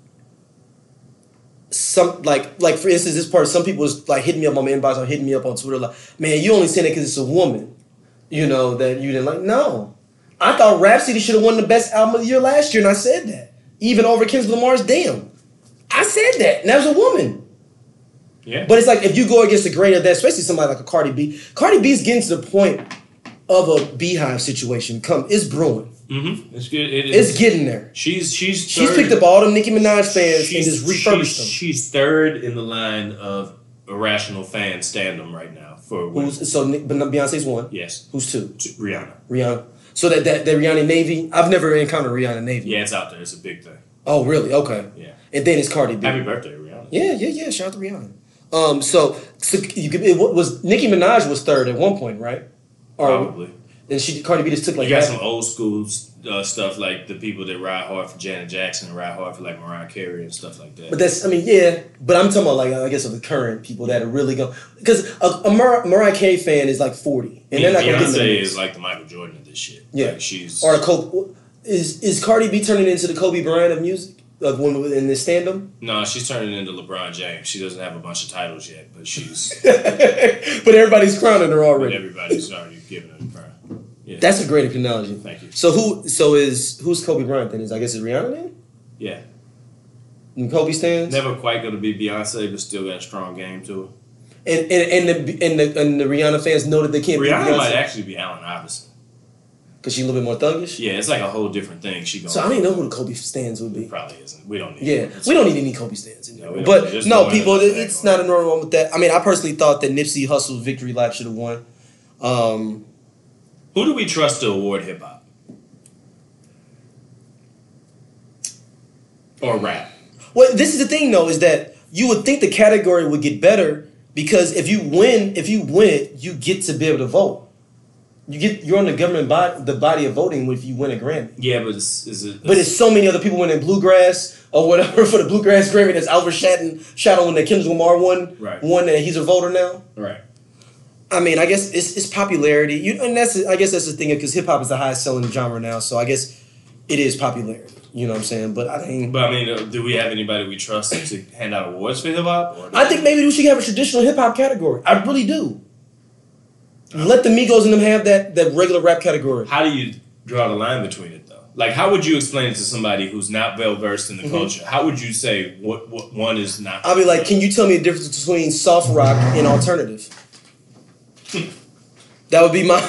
some, like for instance, this part, some people was like hitting me up on my inbox or hitting me up on Twitter, like, man, you only saying it because it's a woman, you know, that you didn't like. No. I thought Rhapsody should have won the best album of the year last year, and I said that. Even over Kendrick Lamar's Damn. I said that, and that was a woman. Yeah. But it's like, if you go against the grain of that, especially somebody like a Cardi B is getting to the point of a Beehive situation. It's brewing. Mm-hmm. It's good. It's getting there. She's picked up all them Nicki Minaj fans and just refurbished them. She's third in the line of irrational fan standum right now for women. But Beyonce's one. Yes. Who's two? Rihanna. So that Rihanna Navy, I've never encountered Rihanna Navy. Yeah, it's out there. It's a big thing. Oh, really? Okay. Yeah. And then it's Cardi B. Happy birthday, Rihanna. Yeah. Shout out to Rihanna. So Nicki Minaj was third at one point, right? Probably. And Cardi B just took like. You got some old school stuff like the people that ride hard for Janet Jackson and ride hard for like Mariah Carey and stuff like that. But but I'm talking about like, I guess, of the current people that are really going, because a Mariah Carey fan is like 40, and they're not going to get in the Beyonce mix. is like the Michael Jordan of this shit. Yeah, like she's or is Cardi B turning into the Kobe Bryant of music? Like when in the stand-up? No, she's turning into LeBron James. She doesn't have a bunch of titles yet, but she's. But everybody's crowning her already. But everybody's already giving her the crown. Yeah. That's a great analogy. Thank you. So who's Kobe Bryant then? I guess it's Rihanna then? Yeah. And Kobe stands? Never quite going to be Beyonce, but still got a strong game to her. And the Rihanna fans know that they can't be Beyonce. Rihanna might actually be Allen Iverson. Because she's a little bit more thuggish? Yeah, it's like a whole different thing. So I don't even know who the Kobe stands would be. Probably isn't. We don't need we don't need any Kobe stands in there. No, but no, people, it's not a normal one with that. I mean, I personally thought that Nipsey Hussle's Victory Lap should have won. Who do we trust to award hip hop? Or rap? Well, this is the thing though, is that you would think the category would get better because if you win, you get to be able to vote. You're on the government body of voting if you win a Grammy. Yeah, but it's there's so many other people winning bluegrass or whatever for the bluegrass Grammy. There's Albert Shadow that Kendrick Lamar won. Right. Won that he's a voter now. Right. I mean, I guess it's popularity. And I guess that's the thing because hip hop is the highest selling genre now. So I guess it is popularity. You know what I'm saying? But I think. But I mean, do we have anybody we trust to hand out awards for hip hop? I think maybe we should have a traditional hip hop category. I really do. Let the Migos and them have that regular rap category. How do you draw the line between it, though? Like, how would you explain it to somebody who's not well versed in the culture? How would you say what one is not? I'll be like, can you tell me the difference between soft rock and alternative? That would be my.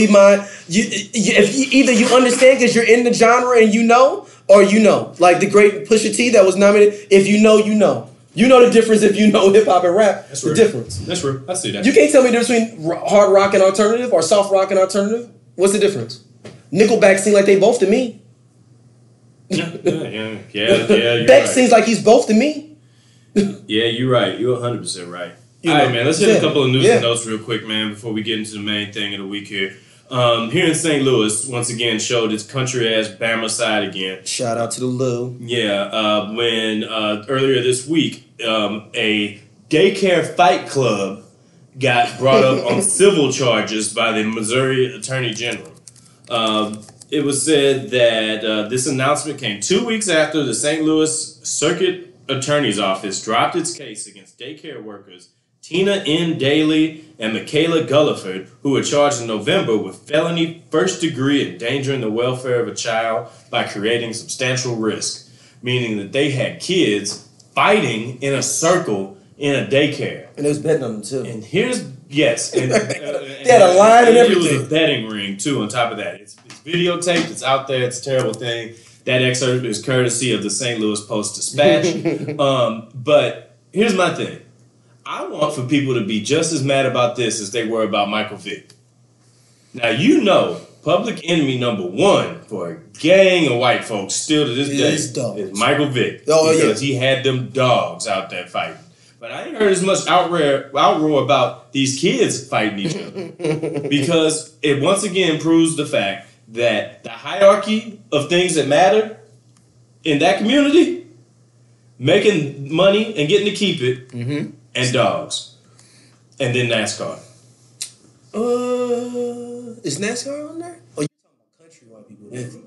Either you understand because you're in the genre and you know, or you know, like the great Pusha T that was nominated. If you know, you know. You know the difference if you know hip hop and rap. That's the difference. That's real. I see that. You can't tell me the difference between hard rock and alternative or soft rock and alternative. What's the difference? Nickelback seem like they both to me. Yeah. Beck seems like he's both to me. Yeah, you're right. You're 100% right. All right, man. Let's hit a couple of news and notes real quick, man, before we get into the main thing of the week here. Here in St. Louis, once again, showed its country-ass Bama side again. Shout out to the Lou. Yeah, when earlier this week, a daycare fight club got brought up on civil charges by the Missouri Attorney General. It was said that this announcement came 2 weeks after the St. Louis Circuit Attorney's Office dropped its case against daycare workers Tina N. Daly and Michaela Gulliford, who were charged in November with felony first-degree endangering the welfare of a child by creating substantial risk, meaning that they had kids fighting in a circle in a daycare. And they was betting on them, too. And here's, yes. And, they had a line and everything. It was a betting ring, too, on top of that. It's videotaped. It's out there. It's a terrible thing. That excerpt is courtesy of the St. Louis Post-Dispatch. But here's my thing. I want for people to be just as mad about this as they were about Michael Vick. Now, you know, public enemy number one for a gang of white folks still to this day is Michael Vick. Because he had them dogs out there fighting. But I ain't heard as much outroar about these kids fighting each other. Because it once again proves the fact that the hierarchy of things that matter in that community, making money and getting to keep it, and dogs. And then NASCAR. Is NASCAR on there? Oh, you're talking about country white people.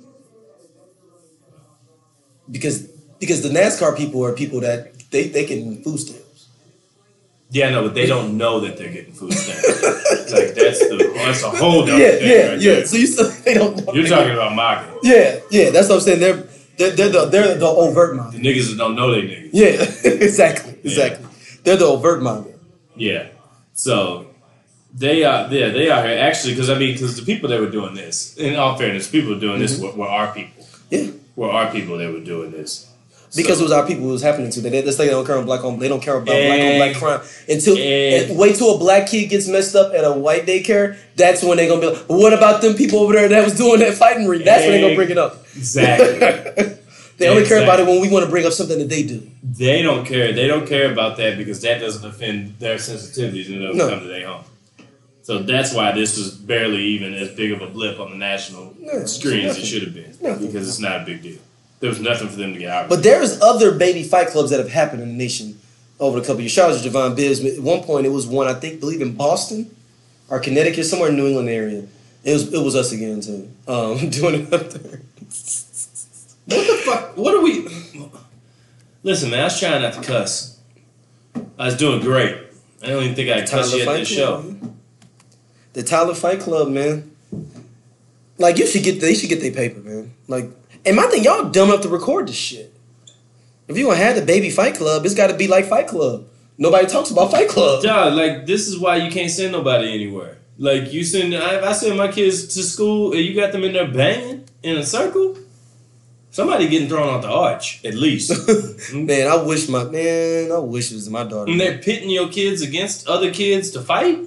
Because the NASCAR people are people that they can food stamps. Yeah, no, but they don't know that they're getting food stamps. Like that's a whole other thing. Right there. So you said they don't know. You're talking about mocking. Yeah, that's what I'm saying. They're the overt mob. The niggas that don't know they niggas. Yeah, exactly. Yeah. They're the overt mob. Yeah. So they are here actually because the people that were doing this, in all fairness, people doing this were our people. Yeah, were our people that were doing this. Because it was our people who was happening to. They don't care about they don't care about black on black crime until wait till a black kid gets messed up at a white daycare. That's when they're gonna be like, well, what about them people over there that was doing that fighting ring? That's when they're gonna bring it up. Exactly. They only care about it when we want to bring up something that they do. They don't care. They don't care about that because that doesn't offend their sensitivities and it doesn't come to their home. So that's why this was barely even as big of a blip on the national screen as it should have been. Because it's not a big deal. There was nothing for them to get out of. But there's other baby fight clubs that have happened in the nation over the couple of years. Shout out to Javon Bibbs. At one point, it was one, I believe in Boston or Connecticut, somewhere in New England area. It was us again, too. Doing it up there. What the fuck? What are we... Listen, man, I was trying not to cuss. I was doing great. I don't even think I cussed yet this show. Man. The Tyler Fight Club, man. Like, they should get their paper, man. Like, and my thing, y'all dumb enough to record this shit. If you want to have the baby Fight Club, it's got to be like Fight Club. Nobody talks about Fight Club. Dog, like, this is why you can't send nobody anywhere. Like, if I send my kids to school and you got them in there banging in a circle... Somebody getting thrown off the arch, at least. Man, I wish it was my daughter. And they're pitting your kids against other kids to fight?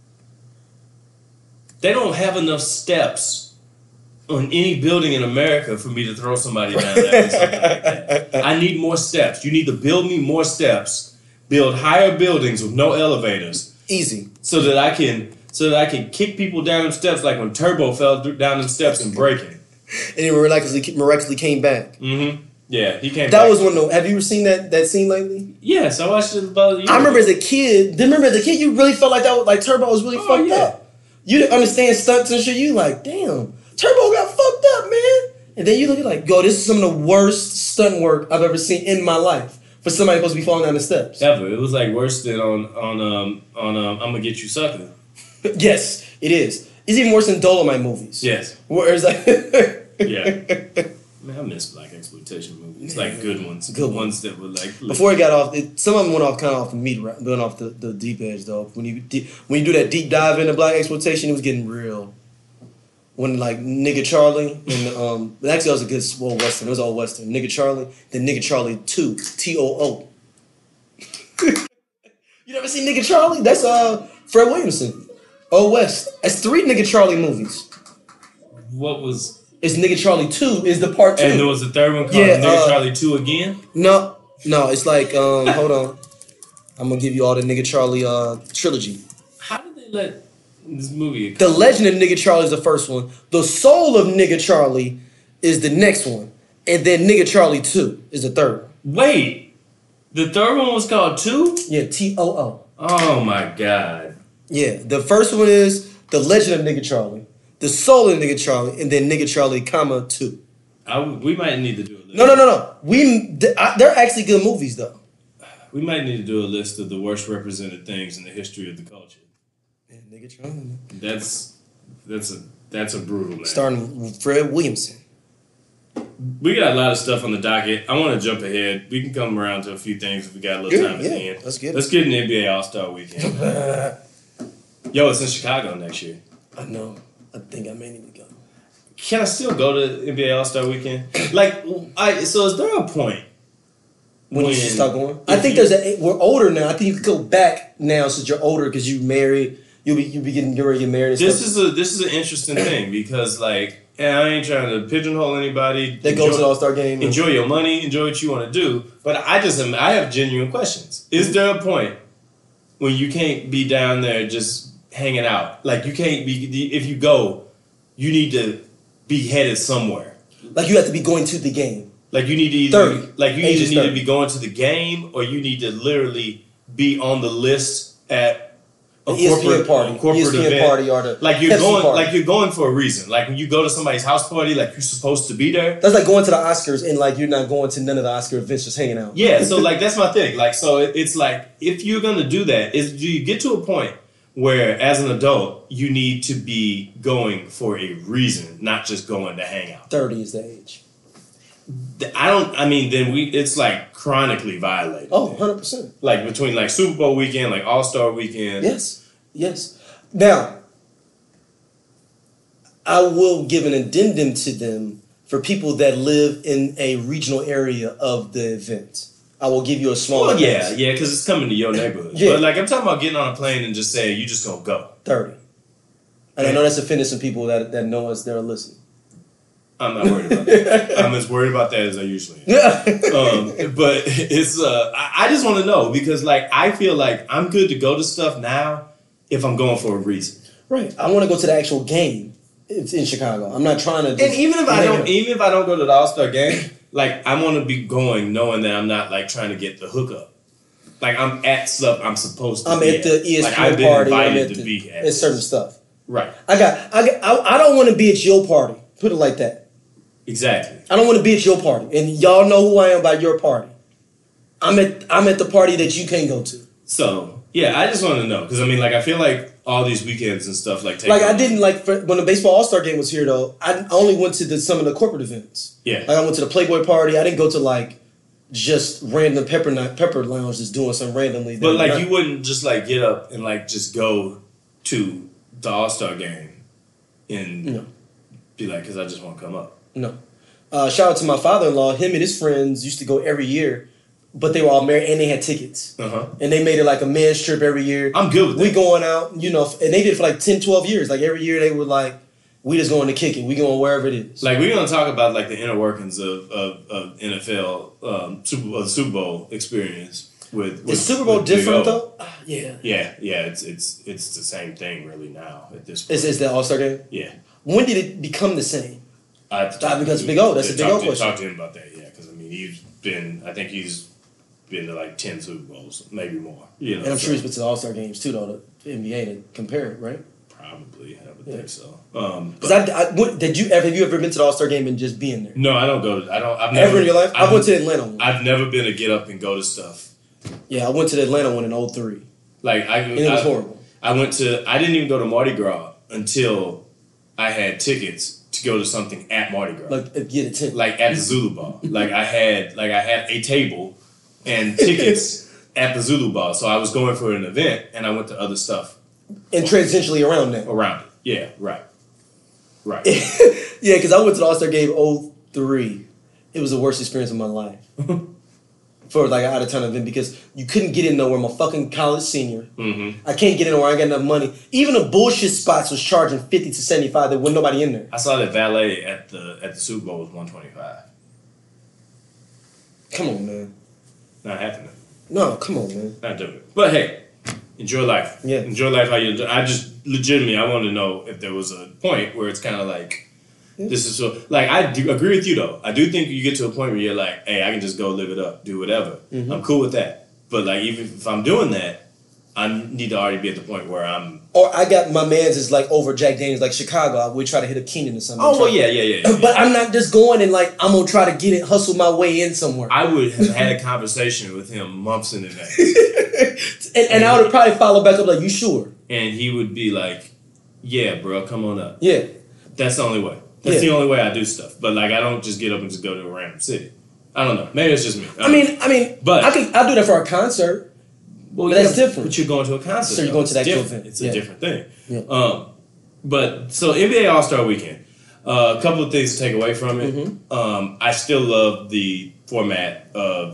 They don't have enough steps on any building in America for me to throw somebody down there or something like that. I need more steps. You need to build me more steps. Build higher buildings with no elevators. Easy. So that I can kick people down them steps like when Turbo fell down them steps and breaking. And he miraculously came back. Mm-hmm. Yeah, he came back. That was one of the... Have you ever seen that scene lately? Yes, I watched it about a year ago. I remember as a kid... you really felt like that was... Like, Turbo was really fucked up. You didn't understand stunts and shit. You like, damn, Turbo got fucked up, man. And then you look at like, yo, this is some of the worst stunt work I've ever seen in my life for somebody supposed to be falling down the steps. Ever. It was like worse than on I'm Gonna Get You Sucker. Yes, it is. It's even worse than Dolomite movies. Yes. Where it's like, yeah. Man, I miss black exploitation movies. Like good ones. Good ones that were like... Before it got off, some of them went off kind of off the went off the deep edge, though. When you do that deep dive into black exploitation, it was getting real. When, like, Nigga Charlie, and actually that was a good old Western. It was all Western. Nigga Charlie, then Nigga Charlie 2, T-O-O. You never seen Nigga Charlie? That's Fred Williamson. Old West. That's 3 Nigga Charlie movies. What was... It's Nigga Charlie 2 is the part 2. And there was a third one called Nigga Charlie 2 again? No, it's like, hold on. I'm going to give you all the Nigga Charlie trilogy. How did they let this movie... The Legend of Nigga Charlie is the first one. The Soul of Nigga Charlie is the next one. And then Nigga Charlie 2 is the third one. Wait. The third one was called 2? Yeah, T-O-O. Oh, my God. Yeah, the first one is The Legend of Nigga Charlie. The Soul of Nigga Charlie, and then Nigga Charlie, 2. We might need to do a list. No. They're actually good movies, though. We might need to do a list of the worst represented things in the history of the culture. Yeah, Nigga Charlie. That's a brutal man. Starring Fred Williamson. We got a lot of stuff on the docket. I want to jump ahead. We can come around to a few things if we got a little time at the end. Let's get in the NBA All-Star Weekend. Yo, it's in Chicago next year. I know. I think I may need to go. Can I still go to NBA All-Star Weekend? Like, so is there a point when you should start going? I think we're older now. I think you could go back now since you're older because you married. You'll be getting ready to get married. This is an interesting thing because like I ain't trying to pigeonhole anybody. They go to the All-Star game. Enjoy your money. Enjoy what you want to do. But I have genuine questions. Is there a point when you can't be down there just hanging out? Like you can't be, if you go, you need to be headed somewhere. Like you have to be going to the game. Like you need to either, like you either need to be going to the game or you need to literally be on the list at a corporate party event. Or the like you're Pepsi going party. like you're going for a reason. Like when you go to somebody's house party, like you're supposed to be there. That's like going to the Oscars and like you're not going to none of the Oscar events, just hanging out. Yeah, so like that's my thing. Like so it's like if you're gonna do that, do you get to a point where as an adult you need to be going for a reason, not just going to hang out? 30 is the age. It's like chronically violated. Oh, 100%. Like between like Super Bowl weekend, like All-Star weekend. Yes. Now, I will give an addendum to them for people that live in a regional area of the event. I will give you a small. Well, yeah, because it's coming to your neighborhood. Yeah. But like I'm talking about getting on a plane and just saying you just gonna go. 30. And I know that's offended some people that know us that are listening. I'm not worried about that. I'm as worried about that as I usually am. But it's I just want to know because like I feel like I'm good to go to stuff now if I'm going for a reason. Right. I want to go to the actual game. It's in Chicago. I'm not trying to. And even if I don't go to the All-Star game, like I want to be going knowing that I'm not like trying to get the hookup. Like I'm at stuff I'm supposed to. I'm be at the ESPN like, I've been party. invited to be at certain stuff. Right. I don't want to be at your party. Put it like that. Exactly. I don't want to be at your party, and y'all know who I am by your party. I'm at the party that you can't go to. So yeah, I just want to know because I mean, like, I feel like all these weekends and stuff like. I didn't like when the baseball All-Star game was here though. I only went to some of the corporate events. Yeah. Like I went to the Playboy party. I didn't go to like just random pepper lounge just doing something randomly. But like you wouldn't just like get up and like just go to the All-Star game and be like, because I just want to come up. No. Shout out to my father-in-law. Him and his friends used to go every year, but they were all married and they had tickets. And they made it like a men's trip every year. I'm good with that. We going out, and they did it for like 10, 12 years. Like every year they were like, we just going to kick it. We going wherever it is. Like we're going to talk about like the inner workings of NFL Super Bowl experience. Is Super Bowl different though? Yeah. It's the same thing really now at this point. Is the All-Star game? Yeah. When did it become the same? Because Big O, that's a Big O question. Talk to him about that, yeah. Because I mean, I think he's been to like 10 Super Bowls, maybe more. And I'm sure he's been to the All-Star games too, though, the NBA to compare it, right? Probably, I would Yeah. think so. Because have you ever been to the All-Star game and just being there? No, I don't go to. I've Ever in your life? I went to to. the Atlanta one. I've never been to get up and go to stuff. Yeah, I went to the Atlanta one in 03. Like And it was horrible. I didn't even go to Mardi Gras until I had tickets to go to something at Mardi Gras. Like, get a tent. Like at the Zulu Ball. I had a table and tickets at the Zulu Ball. So I was going for an event and I went to other stuff And transitionally around that. around it. Yeah, right. Right. Yeah, because I went to the All-Star game 03. It was the worst experience of my life. For like an out-of-town event because you couldn't get in nowhere. I'm a fucking college senior. Mm-hmm. I can't get in nowhere. I ain't got enough money. Even the bullshit spots was charging 50 to 75. There wasn't nobody in there. I saw that valet at the Super Bowl was $125. Come on, man. Not happening. No, come on, man. Not doing it. But hey, enjoy life. Yeah. Enjoy life how you enjoy. I just legitimately I want to know if there was a point where it's kind of like this is so like I do agree with you though. I do think you get to a point where you're like, hey, I can just go live it up, do whatever. Mm-hmm. I'm cool with that. But like even if I'm doing that, I need to already be at the point where I'm. Or I got my man's is like over Jack Daniels, like Chicago. I would try to hit a Keenan or something. Oh well, yeah. But I'm not just going and like I'm gonna try to get it, hustle my way in somewhere. I would have had a conversation with him months in advance, and I would have probably followed back up like, you sure? and he would be like, "Yeah, bro, come on up." Yeah. That's the only way. That's the only way I do stuff. But like, I don't just get up and just go to a random city. I don't know. Maybe it's just me. I mean, but I'll do that for a concert. well, but that's different. But you're going to a concert. So you're going to that different. event. It's Yeah. a different thing. Yeah. But so NBA All Star Weekend. A couple of things to take away from it. Mm-hmm. I still love the format of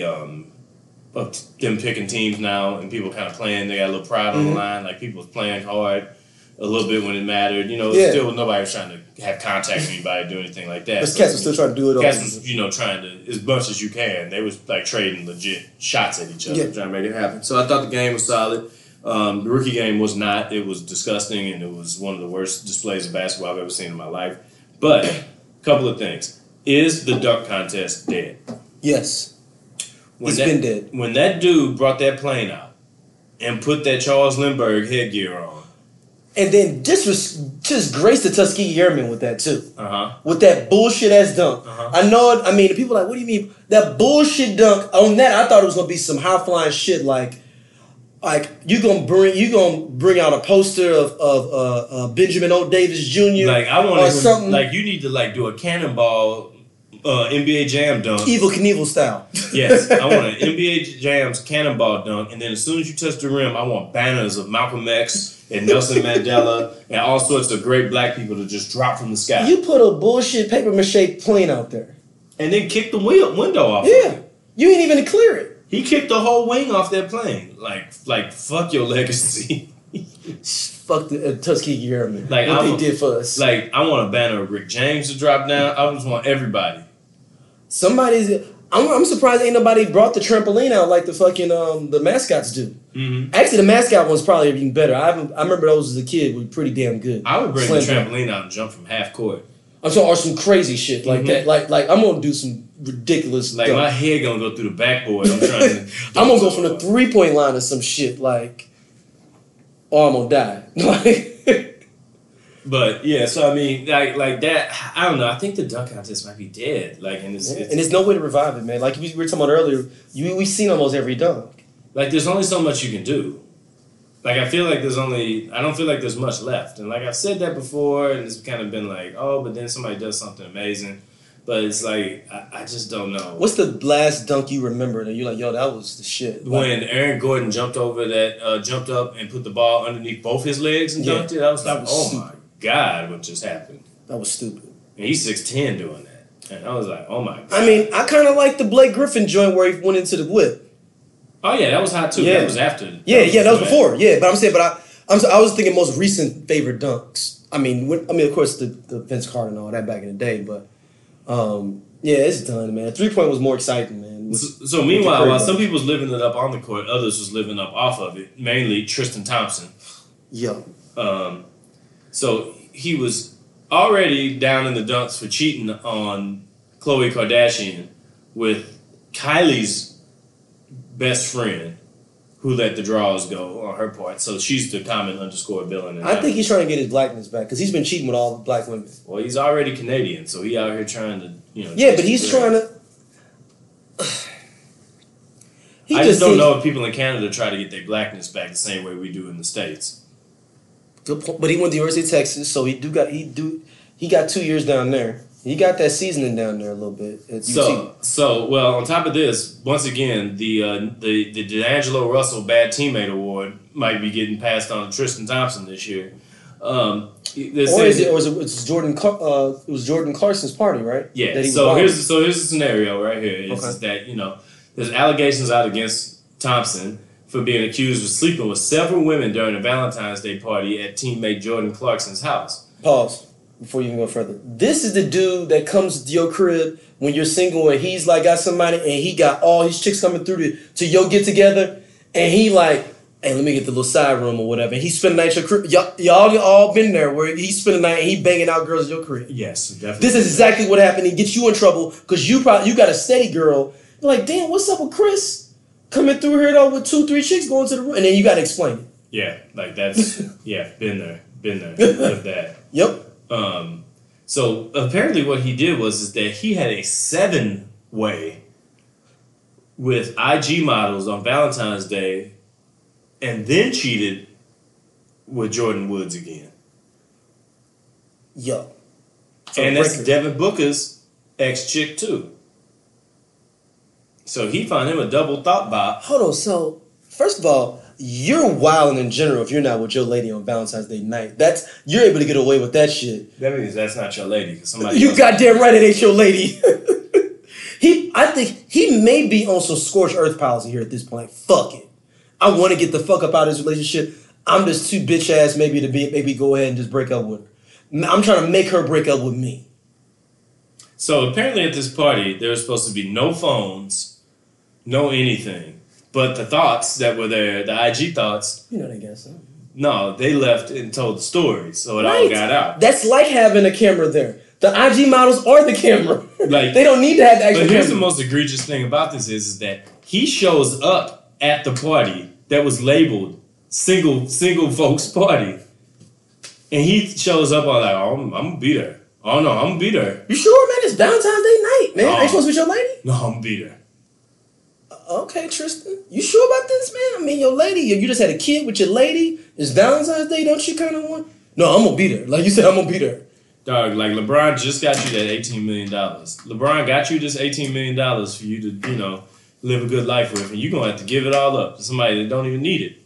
of them picking teams now and people kind of playing. They got a little pride on the line. Like people was playing hard a little bit when it mattered. You know, still nobody was trying to have contact with anybody, do anything like that. But cats are still trying to do it. Cats was, trying to as much as you can. They was like trading legit shots at each other, trying to make it happen. So I thought the game was solid. The rookie game was not. It was disgusting, and it was one of the worst displays of basketball I've ever seen in my life. But a couple of things: is the dunk contest dead? Yes. It's been dead. When that dude brought that plane out and put that Charles Lindbergh headgear on, And then just grace the Tuskegee Airmen with that too. uh-huh. With that bullshit ass dunk. Uh-huh. I know it. I mean, the people are like, what do you mean? That bullshit dunk on that, I thought it was gonna be some high flying shit like you gonna bring out a poster of Benjamin O. Davis Jr. Like I want or to something like you need to like do a cannonball NBA Jam dunk. Evil Knievel style. Yes, I want an NBA Jam's cannonball dunk, and then as soon as you touch the rim, I want banners of Malcolm X and Nelson Mandela and all sorts of great black people to just drop from the sky. You put a bullshit paper mache plane out there. And then kick the window off. Yeah. Of it. You ain't even clear it. He kicked the whole wing off that plane. Like fuck your legacy. Fuck the Tuskegee Airmen. Like, what they did for us. Like I want a banner of Rick James to drop down. I just want everybody. I'm surprised ain't nobody brought the trampoline out like the fucking the mascots do. Mm-hmm. Actually, the mascot one's probably even better. I remember those as a kid were pretty damn good. I would bring Slam the dunk. trampoline out and jump from half court. I'm talking or some crazy shit like Mm-hmm. that. Like I'm gonna do some ridiculous. Like dunk. my head gonna go through the backboard. I'm trying to. I'm gonna go from the 3-point line or some shit like, or I'm gonna die. Like, But yeah, so I mean, like that. I don't know. I think the dunk contest might be dead. Like, and it's and there's no way to revive it, man. Like we were talking about earlier, we've seen almost every dunk. like there's only so much you can do. Like I feel like I don't feel like there's much left. And like I've said that before, and it's kind of been like, oh, but then somebody does something amazing. But it's like I just don't know. What's the last dunk you remember that you're like, yo, that was the shit? When Aaron Gordon jumped up and put the ball underneath both his legs and dunked it, I was that like, was oh stupid. my God, what just happened? That was stupid. And he's 6'10" doing that. And I was like, oh my God. I mean, I kind of like the Blake Griffin joint where he went into the whip. Oh yeah, that was hot too. Yeah. That was after. That was before. Yeah, but I'm saying, I was thinking most recent favorite dunks. I mean, of course, the Vince Carter and all that back in the day, but yeah, it's done, man. 3-point was more exciting, man. So meanwhile, while some people was living it up on the court, others was living up off of it. Mainly Tristan Thompson. Yo. So he was already down in the dunks for cheating on Khloe Kardashian with Kylie's best friend, who let the draws go on her part. So she's the common underscore villain. I think he's trying to get his blackness back because he's been cheating with all the black women. Well, he's already Canadian, so he out here trying to, Yeah, but he's trying to. I just don't know if people in Canada try to get their blackness back the same way we do in the States. Good point. But he went to the University of Texas, so he got 2 years down there. He got that seasoning down there a little bit. Well, on top of this, once again, the D'Angelo Russell Bad Teammate Award might be getting passed on to Tristan Thompson this year. It was Jordan Clarkson's party, right? Yeah. Here's the scenario right here is that there's allegations out against Thompson for being accused of sleeping with several women during a Valentine's Day party at teammate Jordan Clarkson's house. Pause before you can go further. This is the dude that comes to your crib when you're single and he's like got somebody and he got all his chicks coming through to your get together and he like, hey, let me get the little side room or whatever. And he's spending the night at your crib. Y'all all been there where he's spending the night and he banging out girls at your crib. Yes, definitely. This is exactly what happened. He gets you in trouble because you got a steady girl. You're like, damn, what's up with Chris? Coming through here though with 2-3 chicks going to the room. And then you got to explain it. Yeah, like that's, been there, lived that. Yep. So apparently what he did was that he had a 7-way with IG models on Valentine's Day and then cheated with Jordan Woods again. Yo. And that's Devin Booker's ex-chick too. So he found him a double thought bot. Hold on, so first of all, you're wilding in general if you're not with your lady on Valentine's Day night. You're able to get away with that shit. That means that's not your lady. You goddamn right it ain't your lady. I think he may be on some scorched earth policy here at this point. Fuck it. I want to get the fuck up out of this relationship. I'm just too bitch ass maybe go ahead and just break up with her. I'm trying to make her break up with me. So apparently at this party, there was supposed to be no phones, no anything. But the thoughts that were there, the IG thoughts... they got something. No, they left and told the story, so it all got out. That's like having a camera there. The IG models are the camera. They don't need to have the actual camera. But here's the most egregious thing about this is that he shows up at the party that was labeled single folks party. And he shows up all like, oh, I'm going to be there. Oh, no, I'm going to be there. You sure, man? It's Valentine's Day night, man. Ain't you supposed to be with your lady? No, I'm going to be there. Okay, Tristan. You sure about this, man? I mean, your lady, you just had a kid with your lady. It's Valentine's Day, don't you kind of want? No, I'm going to be there. Like you said, I'm going to be there. Dog, like LeBron just got you that $18 million. LeBron got you this $18 million for you to, live a good life with. And you're going to have to give it all up to somebody that don't even need it.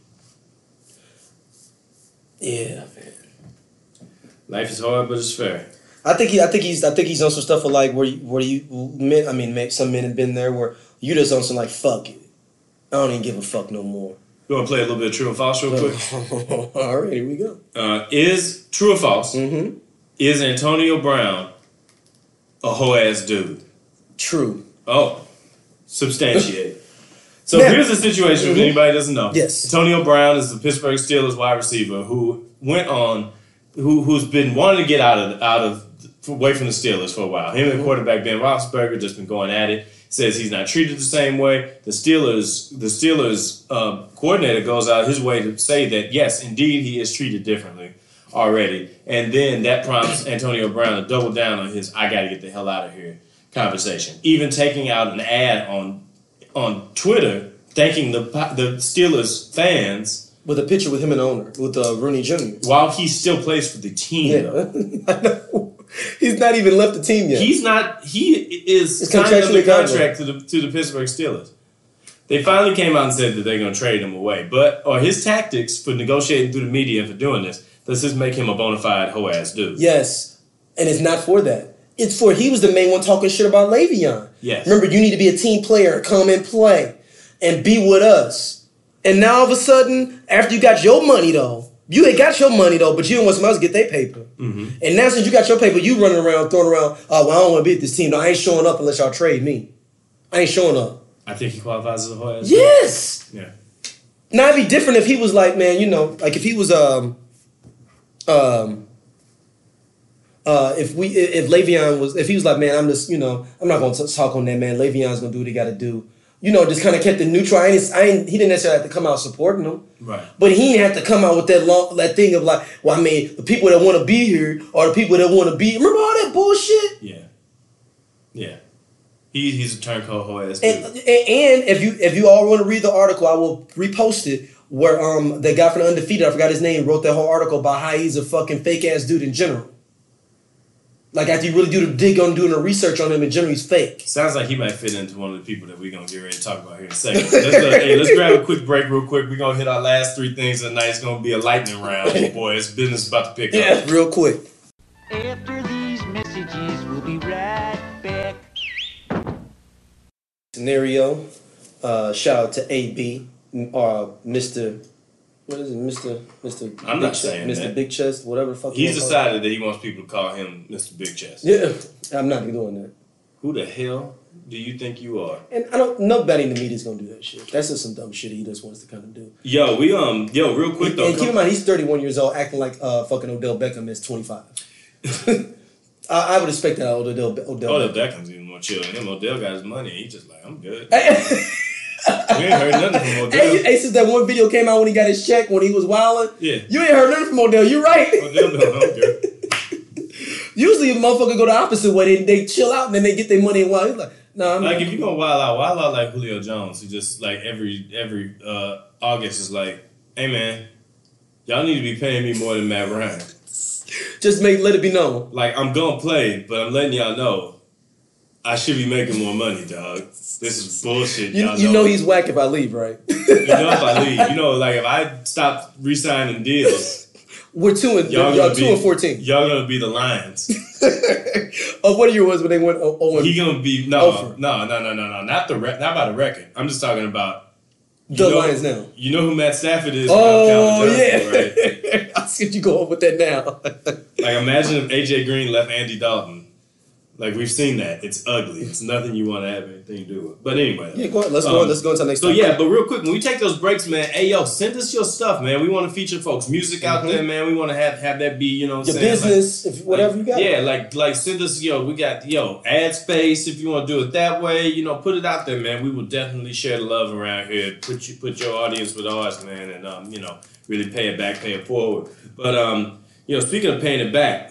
Yeah, man. Life is hard, but it's fair. I think he's on some stuff of like where some men have been there where you just on some like fuck it. I don't even give a fuck no more. You want to play a little bit of true or false real quick? All right, here we go. Is true or false? Mm-hmm. Is Antonio Brown a hoe ass dude? True. Oh, substantiate. So here's the situation if anybody doesn't know. Yes. Antonio Brown is the Pittsburgh Steelers wide receiver who's been wanting to get away from the Steelers for a while. Him and quarterback Ben Roethlisberger just been going at it. Says he's not treated the same way. The Steelers coordinator goes out his way to say that yes, indeed, he is treated differently already. And then that prompts Antonio Brown to double down on his "I got to get the hell out of here" conversation. Even taking out an ad on Twitter thanking the Steelers fans with a picture with him and the owner with Rooney Jr. while he still plays for the team. Yeah. I know. He's not even left the team yet. He's not. He is signed under contract to the Pittsburgh Steelers. They finally came out and said that they're going to trade him away. Or his tactics for negotiating through the media and for doing this, does this make him a bona fide hoe ass dude? Yes, and it's not for that. It's for he was the main one talking shit about Le'Veon. Yes. Remember, you need to be a team player, come and play, and be with us. And now all of a sudden, after you got your money though. You ain't got your money, though, but you don't want somebody else to get their paper. Mm-hmm. And now since you got your paper, you running around, throwing around, oh, well, I don't want to be at this team. No, I ain't showing up unless y'all trade me. I ain't showing up. I think he qualifies as a whole ass. Yes. Yeah. Now, it'd be different if he was like, man, like if he was, if Le'Veon was, if he was like, man, I'm just, I'm not going to talk on that, man. Le'Veon's going to do what he got to do. just kind of kept it neutral. He didn't necessarily have to come out supporting them. Right. But he didn't have to come out with that thing of like, well, I mean, the people that want to be here are the people that want to be. Remember all that bullshit? Yeah. Yeah. He's a turncoat hoe ass. And if you all want to read the article, I will repost it. Where the guy from the Undefeated, I forgot his name, wrote that whole article about how he's a fucking fake ass dude in general. Like after you really do the dig on doing the research on him in general, he's fake. Sounds like he might fit into one of the people that we're gonna get ready to talk about here in a second. Let's grab a quick break real quick. We're gonna hit our last 3 things of the night. It's gonna be a lightning round, boys. Business about to pick up. Yeah, real quick. After these messages, we'll be right back. Scenario. Shout out to AB, Mr. What is it, Mr. I'm not saying Mr. that. Big Chest, whatever the fuck. He's decided that he wants people to call him Mr. Big Chest. Yeah, I'm not doing that. Who the hell do you think you are? And nobody in the media's gonna do that shit. That's just some dumb shit he just wants to kind of do. Yo, real quick though. And keep in mind, he's 31 years old, acting like fucking Odell Beckham is 25. I would expect that Odell Beckham's even more chill than him. Odell got his money. He just like, I'm good. We ain't heard nothing from Odell. Hey, since that one video came out when he got his check, when he was wilding, yeah, you ain't heard nothing from Odell. You're right. Odell I'm good. Usually, a motherfucker go the opposite way. They chill out and then they get their money and wild. He's like, nah. Like if you gonna wild out like Julio Jones, who just like every August is like, hey man, y'all need to be paying me more than Matt Ryan. Just let it be known. Like I'm gonna play, but I'm letting y'all know I should be making more money, dog. This is bullshit. You know he's whack if I leave, right? You know if I leave. You know, like if I stop re-signing deals, we're 2-14. Y'all gonna be the Lions. What year was when they went 0? He gonna be no, not by the record. I'm just talking about Lions now. You know who Matt Stafford is? Oh yeah, right? I see you go up with that now. Like imagine if AJ Green left Andy Dalton. Like we've seen that. It's ugly. It's nothing you want to have anything to do with. But anyway. Yeah, go ahead. Let's go into the next So yeah, but real quick, when we take those breaks, man, hey yo, send us your stuff, man. We want to feature folks' music out there, man. We want to have that be, you know what I'm your saying? business, if whatever you got. Yeah, like send us, we got ad space if you want to do it that way, put it out there, man. We will definitely share the love around here. Put your audience with ours, man, and really pay it back, pay it forward. But speaking of paying it back,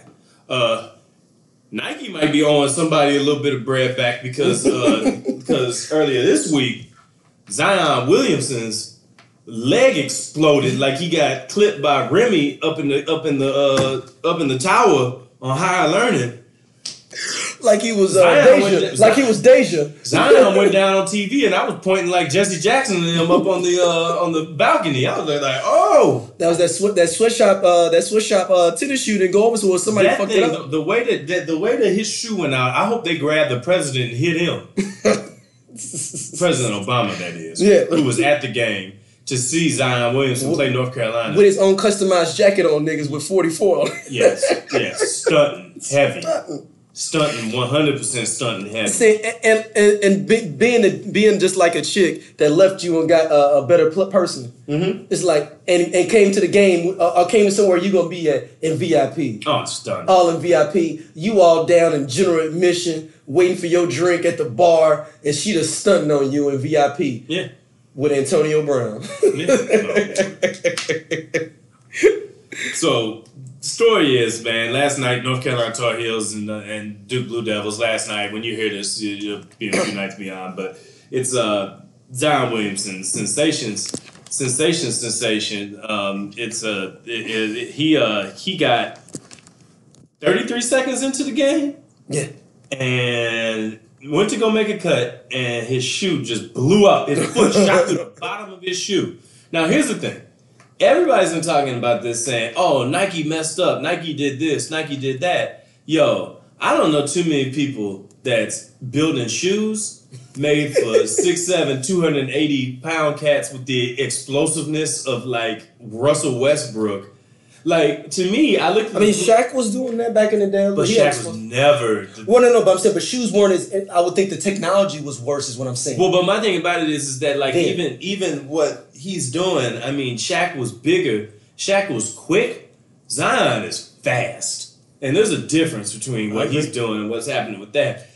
Nike might be owing somebody a little bit of bread back because earlier this week, Zion Williamson's leg exploded like he got clipped by Remy up in the tower on Higher Learning. Like he was Deja. Zion went down on TV and I was pointing like Jesse Jackson and him up on the balcony. I was like, oh, that was that sweatshop tennis shoe didn't go over, so somebody fucked it up. The way that his shoe went out, I hope they grabbed the president and hit him. President Obama, that is. Yeah. Who was at the game to see Zion Williamson play North Carolina with his own customized jacket on, niggas with 44 on. Yes, stunting heavy. Stunting, 100% stunting heavy. See, and being just like a chick that left you and got a better person. Mm-hmm. It's like and came to the game or came to somewhere you gonna be at in VIP. Oh, stunning! All in VIP. You all down in general admission, waiting for your drink at the bar, and she just stunting on you in VIP. Yeah, with Antonio Brown. Yeah. So. Story is, man, last night, North Carolina Tar Heels and Duke Blue Devils. Last night, when you hear this, you'll be a few nights beyond. But it's Zion Williamson, sensation. He got 33 seconds into the game. Yeah. And went to go make a cut, and his shoe just blew up. His foot shot through the bottom of his shoe. Now, here's the thing. Everybody's been talking about this saying, oh, Nike messed up. Nike did this. Nike did that. Yo, I don't know too many people that's building shoes made for 6'7", 280-pound cats with the explosiveness of, like, Russell Westbrook. Like, to me, Shaq was doing that back in the day. But Shaq was never... Well, no, but I'm saying, but shoes weren't as... I would think the technology was worse is what I'm saying. Well, but my thing about it is that, like, even what he's doing, I mean, Shaq was bigger. Shaq was quick. Zion is fast. And there's a difference between what he's doing and what's happening with that.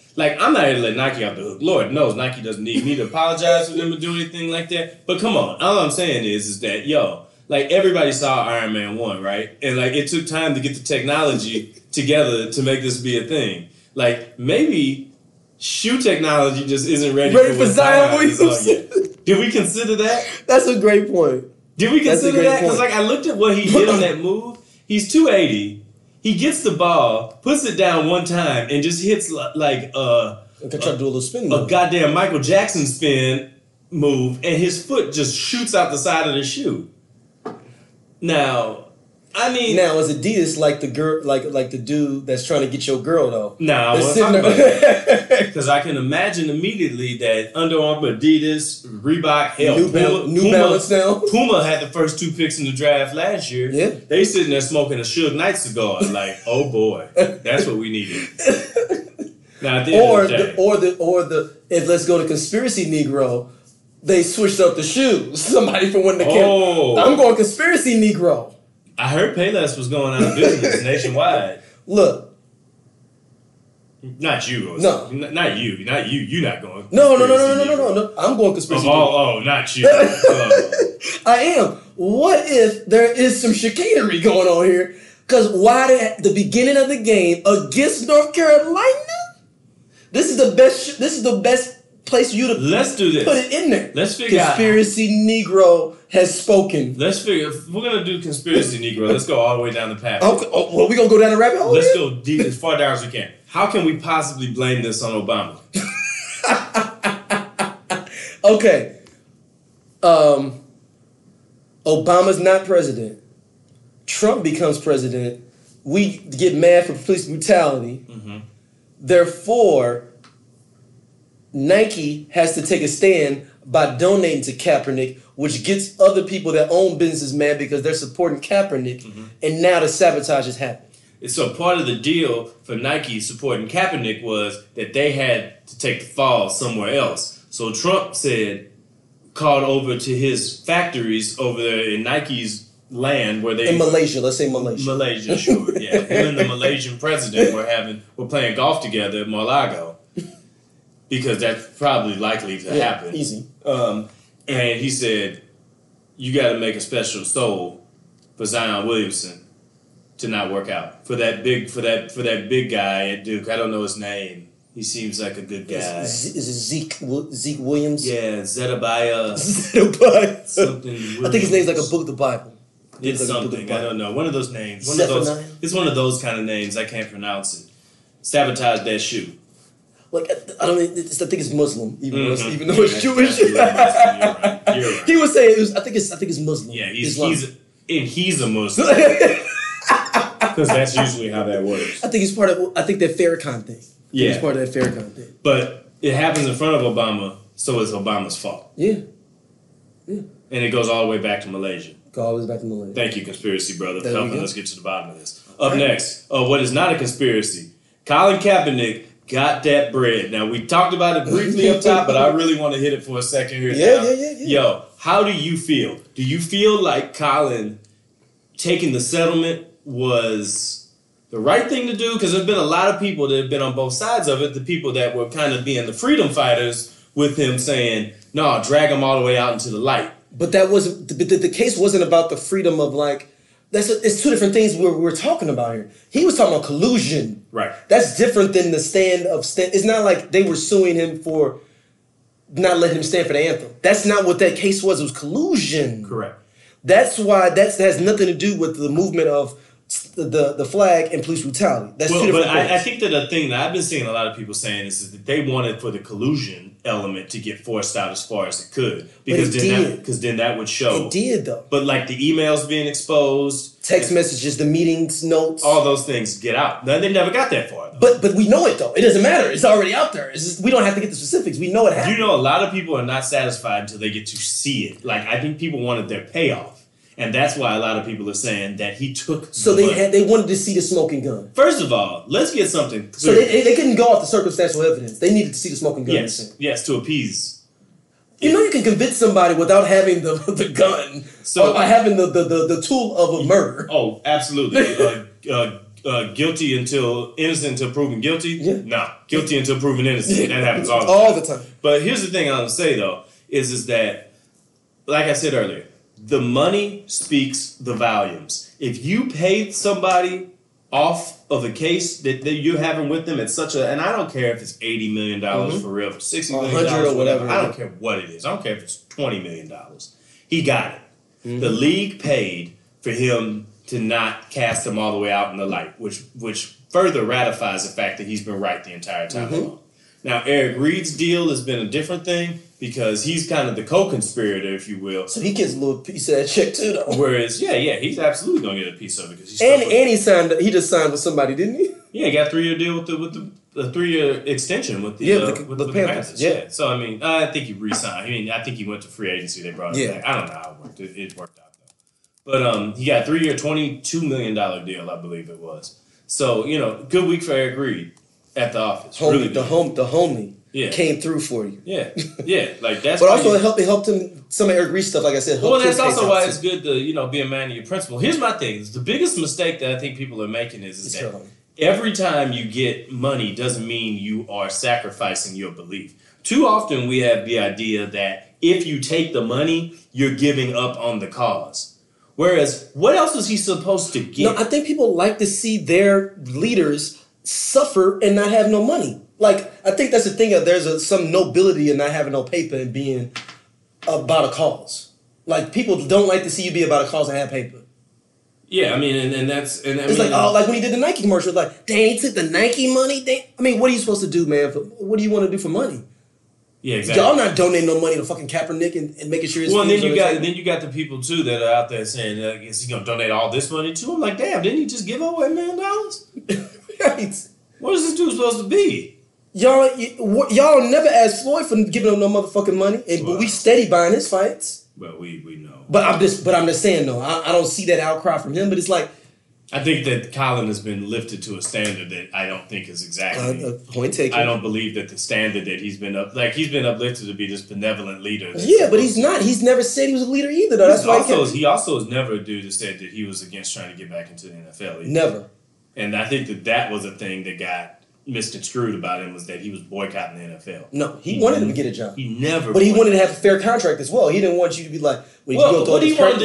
Like, I'm not here to let Nike off the hook. Lord knows Nike doesn't need me to apologize for them or do anything like that. But come on. All I'm saying is that, like, everybody saw Iron Man 1, right? And, like, it took time to get the technology together to make this be a thing. Like, maybe shoe technology just isn't ready for Zion Williamson. Did we consider that? That's a great point. Did we consider that? Because, like, I looked at what he did on that move. He's 280. He gets the ball, puts it down one time, and just hits like try to do a little spin move. A goddamn Michael Jackson spin move, and his foot just shoots out the side of the shoe. Now is Adidas like the girl, like the dude that's trying to get your girl though? No, I want to talk about that because I can imagine immediately that Under Armour, Adidas, Reebok, hell, New Balance now. Puma had the first 2 picks in the draft last year. Yeah, they sitting there smoking a Suge Knight cigar, like, oh boy, that's what we needed. Now, at the end of the day, if let's go to conspiracy Negro, they switched up the shoes. Somebody from one of the camp. I'm going conspiracy Negro. I heard Payless was going out of business nationwide. Look. Not you. No. Not you. You're not going. No. I'm going conspiracy. Not you. I am. What if there is some chicanery going on here? Because why at the beginning of the game against North Carolina? This is the best place for you to Let's do this. Put it in there. Let's figure Conspiracy Negro has spoken. Let's figure. If we're gonna do Conspiracy Negro, let's go all the way down the path. Okay. Well, we gonna go down the rabbit hole. Let's go deep as far down as we can. How can we possibly blame this on Obama? Okay. Obama's not president. Trump becomes president. We get mad for police brutality. Mm-hmm. Therefore, Nike has to take a stand by donating to Kaepernick, which gets other people that own businesses mad because they're supporting Kaepernick, and now the sabotage has happened. So part of the deal for Nike supporting Kaepernick was that they had to take the fall somewhere else. So Trump called over to his factories over there in Nike's land where they... In Malaysia, let's say Malaysia. Malaysia, sure, yeah. Him and the Malaysian president were playing golf together at Mar-a-Lago. Because that's probably likely to happen. Easy. And he said, you got to make a special sole for Zion Williamson to not work out. For that big guy at Duke. I don't know his name. He seems like a good guy. Is it Zeke Williams? Yeah, Zedekiah. Something. I think his name's like a book of the Bible. It's something. I don't know. One of those names. It's one of those kind of names. I can't pronounce it. Sabotage that shoe. Like, I don't. I think it's Muslim, even though it's Jewish. You're right. He would say it was. I think it's Muslim. Yeah, he's a Muslim. Because that's usually how that works. I think he's part of. I think that Farrakhan thing. Yeah, he's part of that Farrakhan thing. But it happens in front of Obama, so it's Obama's fault. Yeah. And it goes all the way back to Malaysia. Thank you, conspiracy brother, for helping us get to the bottom of this. Up next, what is not a conspiracy? Colin Kaepernick got that bread. Now, we talked about it briefly up top, but I really want to hit it for a second here. Yeah. Yo, how do you feel? Do you feel like Colin taking the settlement was the right thing to do? Because there's been a lot of people that have been on both sides of it. The people that were kind of being the freedom fighters with him saying, no, drag him all the way out into the light. But that wasn't. The case wasn't about the freedom of it's two different things we're talking about here. He was talking about collusion. Right. That's different than the stand. It's not like they were suing him for not letting him stand for the anthem. That's not what that case was. It was collusion. Correct. That's why that has nothing to do with the movement of the flag and police brutality. That's two different things. I think that the thing that I've been seeing a lot of people saying is that they wanted for the collusion element to get forced out as far as it could. Because then that would show. It did, though. But like the emails being exposed. Text messages, the meetings, notes. All those things get out. They never got that far, though. But we know it, though. It doesn't matter. It's already out there. It's just, we don't have to get the specifics. We know it happened. You know, a lot of people are not satisfied until they get to see it. Like, I think people wanted their payoff. And that's why a lot of people are saying that he took. So they wanted to see the smoking gun. First of all, let's get something clear. So they couldn't go off the circumstantial evidence. They needed to see the smoking gun. Yes, to appease. You know, you can convict somebody without having the gun, or having the tool of a murder. Oh, absolutely. guilty until innocent until proven guilty. Yeah. No, guilty until proven innocent. That happens all the time. But here's the thing I want to say though is that, like I said earlier, the money speaks the volumes. If you paid somebody off of a case that you're having with them at such a, and I don't care if it's $80 million for real, for $60 million or whatever. I don't care what it is. I don't care if it's $20 million. He got it. The league paid for him to not cast him all the way out in the light, which further ratifies the fact that he's been right the entire time along. Now, Eric Reed's deal has been a different thing because he's kind of the co-conspirator, if you will. So he gets a little piece of that check too, though. Whereas, he's absolutely gonna get a piece of it because he just signed with somebody, didn't he? Yeah, he got a 3-year deal with the 3-year extension with the Panthers. Yeah. So I mean, I think he re-signed. I mean, I think he went to free agency. They brought him back. I don't know how it worked. It worked out though. But he got a 3-year, $22 million deal, I believe it was. So good week for Eric Reed at the office. The homie came through for you. Yeah, like that's. But also it helped him some of Eric Reed stuff. Like I said, well, that's also why it's good to be a man of your principle. Here's my thing: the biggest mistake that I think people are making is that every time you get money doesn't mean you are sacrificing your belief. Too often we have the idea that if you take the money, you're giving up on the cause. Whereas, what else is he supposed to get? No, I think people like to see their leaders suffer and not have no money. Like, I think that's the thing. There's some nobility in not having no paper and being about a cause. Like, people don't like to see you be about a cause and have paper. Yeah, I mean, and that's... And it's like when he did the Nike commercial, like, dang, he took the Nike money? I mean, what are you supposed to do, man? What do you want to do for money? Yeah, exactly. Y'all not donating no money to fucking Kaepernick and making sure his and then you got the people too that are out there saying, is he gonna donate all this money to him? Like, damn, didn't he just give away $1 million? Right. What is this dude supposed to be? Y'all never asked Floyd for giving him no motherfucking money, but we steady buying his fights. Well, we know. But I'm just saying though, I don't see that outcry from him. But it's like, I think that Colin has been lifted to a standard that I don't think is exactly point taken. I don't believe that the standard that he's been uplifted to be this benevolent leader. Yeah, but he's not. He's never said he was a leader either, though. That's why he also has never a dude that said that he was against trying to get back into the NFL. Either. Never. And I think that was a thing that got misconstrued about him, was that he was boycotting the NFL. No, he wanted him to get a job. He never. But he wanted to have a fair contract as well. He didn't want you to be like, what he wanted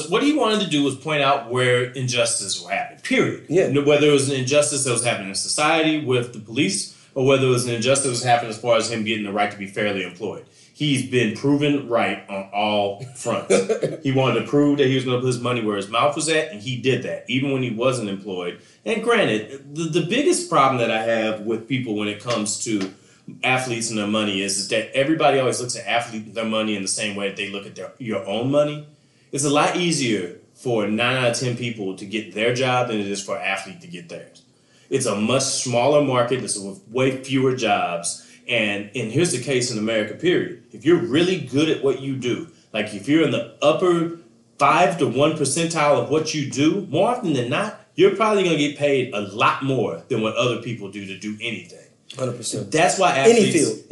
to do was point out where injustices were happening. Period. Yeah. Whether it was an injustice that was happening in society with the police, or whether it was an injustice that was happening as far as him getting the right to be fairly employed. He's been proven right on all fronts. He wanted to prove that he was going to put his money where his mouth was at, and he did that, even when he wasn't employed. And granted, the biggest problem that I have with people when it comes to athletes and their money is that everybody always looks at athletes and their money in the same way that they look at your own money. It's a lot easier for 9 out of 10 people to get their job than it is for an athlete to get theirs. It's a much smaller market. There's way fewer jobs. And here's the case in America, period. If you're really good at what you do, like if you're in the upper 5 to 1 percentile of what you do, more often than not, you're probably going to get paid a lot more than what other people do to do anything. 100%. That's why athletes...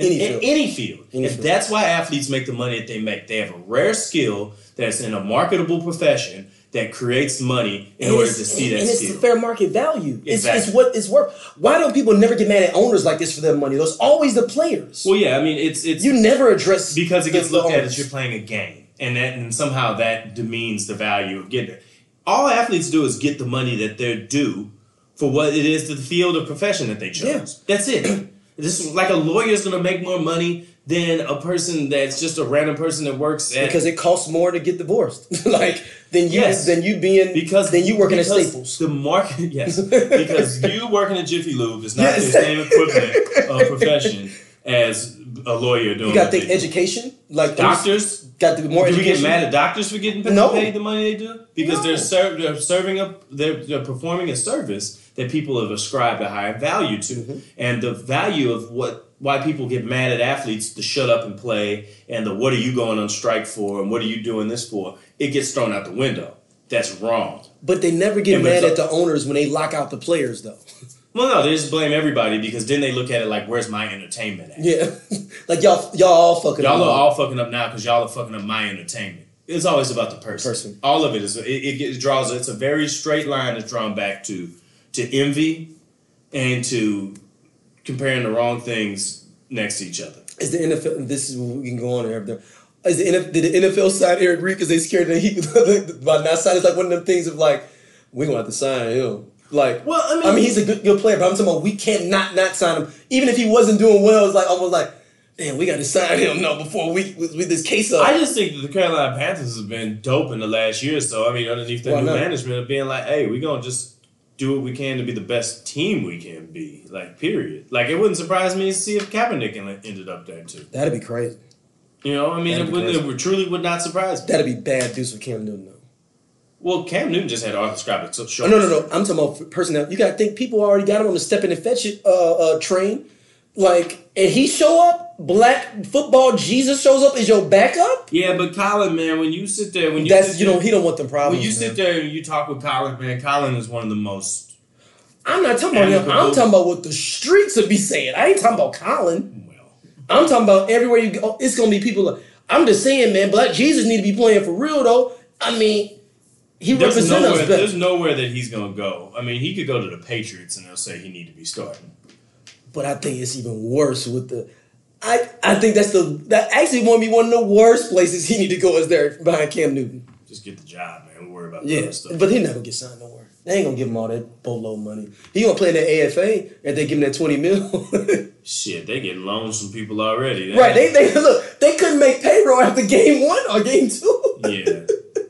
Any field. That's why athletes make the money that they make. They have a rare skill that's in a marketable profession that creates money in order to see that skill. And it's the fair market value. Exactly. It's what it's worth. Why don't people never get mad at owners like this for their money? There's always the players. Well, yeah, I mean, it's you never address because it gets looked at as you're playing a game, and somehow that demeans the value of getting it. All athletes do is get the money that they're due for what it is to the field or profession that they chose. Yeah. That's it. This is like a lawyer's going to make more money than a person that's just a random person that works at... Because it costs more to get divorced. Than you working at Staples. The market, yes. Because you working at Jiffy Lube is not the same equivalent of profession as a lawyer doing. You got to think education, like doctors. Got to be more. Do education. We get mad at doctors for getting paid the money they do? Because they're performing a service that people have ascribed a higher value to, and the value of why people get mad at athletes to shut up and play, and the what are you going on strike for, and what are you doing this for? It gets thrown out the window. That's wrong. But they never get mad at the owners when they lock out the players, though. Well, no, they just blame everybody because then they look at it like, where's my entertainment at? Yeah. Like, y'all all fucking up. Y'all are all fucking up now because y'all are fucking up my entertainment. It's always about the person. All of it is, it's a very straight line that's drawn back to to envy and to comparing the wrong things next to each other. Is the NFL? This is we can go on and everything. Did the NFL sign Eric Reid because they scared that he by not signing? It's like one of them things of like we gonna have to sign him. Like, well, I mean, he's a good player, but I'm talking about we can't not sign him. Even if he wasn't doing well, it's like almost like, damn, we got to sign him before we with this case up. I just think that the Carolina Panthers have been dope in the last year or so. I mean, underneath their new management of being like, hey, we're gonna just do what we can to be the best team we can be. Like, period. Like, it wouldn't surprise me to see if Kaepernick ended up there too. That'd be crazy. You know, I mean, it truly would not surprise me. That'd be bad news for Cam Newton, though. Well, Cam Newton just had arthroscopic shoulders. No. I'm talking about personnel. You got to think people already got him on the step in and fetch it train. Like, and he show up, black football Jesus shows up as your backup? Yeah, but Colin, man, when you sit there... he don't want them problems. When you sit there and you talk with Colin, man, Colin is one of the most... I'm not talking about him. I'm talking about what the streets would be saying. I ain't talking about Colin. I'm talking about everywhere you go, it's going to be people like, I'm just saying, man, Black Jesus need to be playing for real, though. I mean, he represents us better. There's nowhere that he's going to go. I mean, he could go to the Patriots and they'll say he need to be starting. But I think it's even worse with the... I think that actually won't be one of the worst places he need to go is there behind Cam Newton. Just get the job, man. We'll worry about the other stuff. But he's not going to get signed nowhere. They ain't gonna give him all that boatload money. He gonna play in the AFA and they give him that $20 million. Shit, they get loans from people already. Right? They look. They couldn't make payroll after game 1 or game 2. Yeah.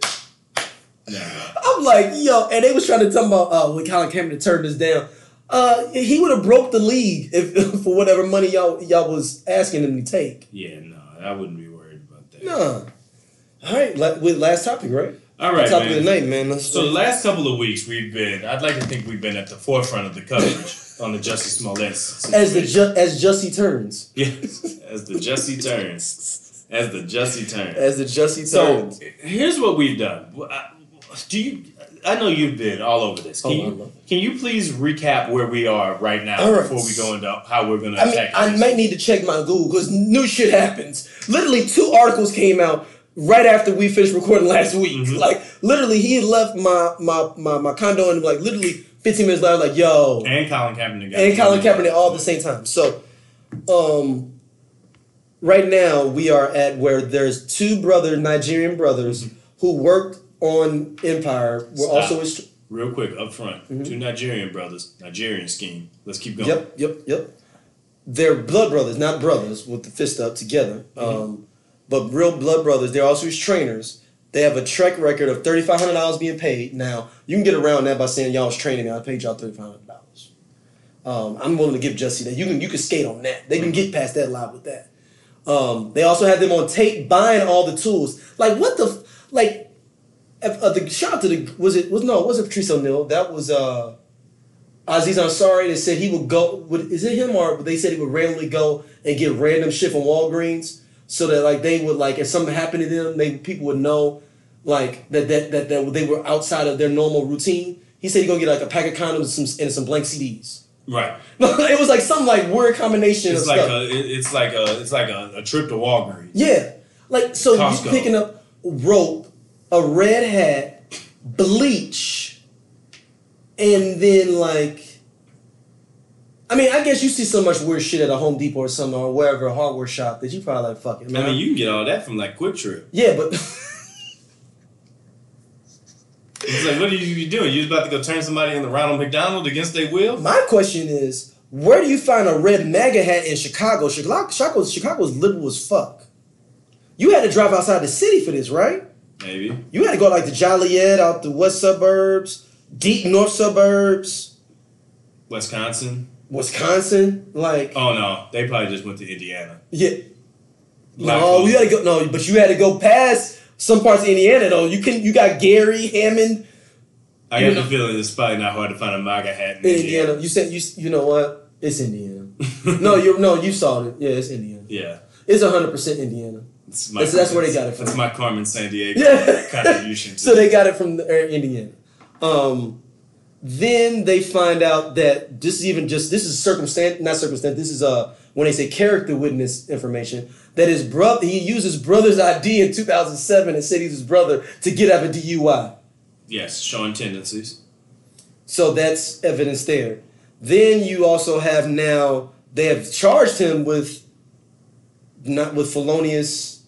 Nah. I'm like, yo, and they was trying to talk about when Colin Kaepernick turned this down. He would have broke the league if for whatever money y'all was asking him to take. Yeah, no, I wouldn't be worried about that. No. All right, with last topic, right? All right, topic of the night, man. So the last couple of weeks I'd like to think we've been at the forefront of the coverage on the Jussie Smollett situation. As Jussie turns. Yes, as the Jussie turns. As the Jussie turns. So here's what we've done. I know you've been all over this. Can you please recap where we are right now before we go into how we're going to attack I might need to check my Google because new shit happens. Literally 2 articles came out right after we finished recording last week. Mm-hmm. Like, literally, he had left my condo and, like, literally 15 minutes later, like, yo. And Colin Kaepernick. And Colin Kaepernick all at the same time. So, right now, we are at where there's 2 Nigerian brothers who worked on Empire. Real quick, up front. 2 Nigerian brothers. Nigerian scheme. Let's keep going. Yep. They're blood brothers, not brothers with the fist up together. But real blood brothers. They're also his trainers. They have a track record of $3,500 being paid. Now, you can get around that by saying y'all was training me. I paid y'all $3,500. I'm willing to give Jussie that. You can skate on that. They can get past that lie with that. They also had them on tape buying all the tools. Like, what the... shout out to the... Was it Patrice O'Neal? That was Aziz Ansari that said he would go... Is it him or they said he would randomly go and get random shit from Walgreens? So that like they would like if something happened to them, people would know like that they were outside of their normal routine. He said he's gonna get like a pack of condoms and some blank CDs. Right. It was like some like weird combination of stuff. It's like a trip to Walgreens. Yeah. Like so Costco. You picking up rope, a red hat, bleach, and then like I mean, I guess you see so much weird shit at a Home Depot or something or wherever, a hardware shop, that you probably like, fuck it, man. I mean, you can get all that from like Quick Trip. Yeah, but... It's like, what are you doing? You about to go turn somebody in the Ronald McDonald against their will? My question is, where do you find a red MAGA hat in Chicago? Chicago's liberal as fuck. You had to drive outside the city for this, right? Maybe. You had to go like to Joliet, out the west suburbs, deep north suburbs. Wisconsin, like... Oh, no. They probably just went to Indiana. Yeah. No, you had to go... No, but you had to go past some parts of Indiana, though. You got Gary, Hammond... I got the feeling it's probably not hard to find a MAGA hat in Indiana. You said... You know what? It's Indiana. You saw it. Yeah, it's Indiana. Yeah. It's 100% Indiana. That's where they got it from. That's my Carmen Sandiego contribution. So they got it from Indiana. Then they find out that this is when they say character witness information, that his brother, he used his brother's ID in 2007 and said he's his brother to get out of a DUI. Yes, showing tendencies. So that's evidence there. Then you also have now, they have charged him with felonious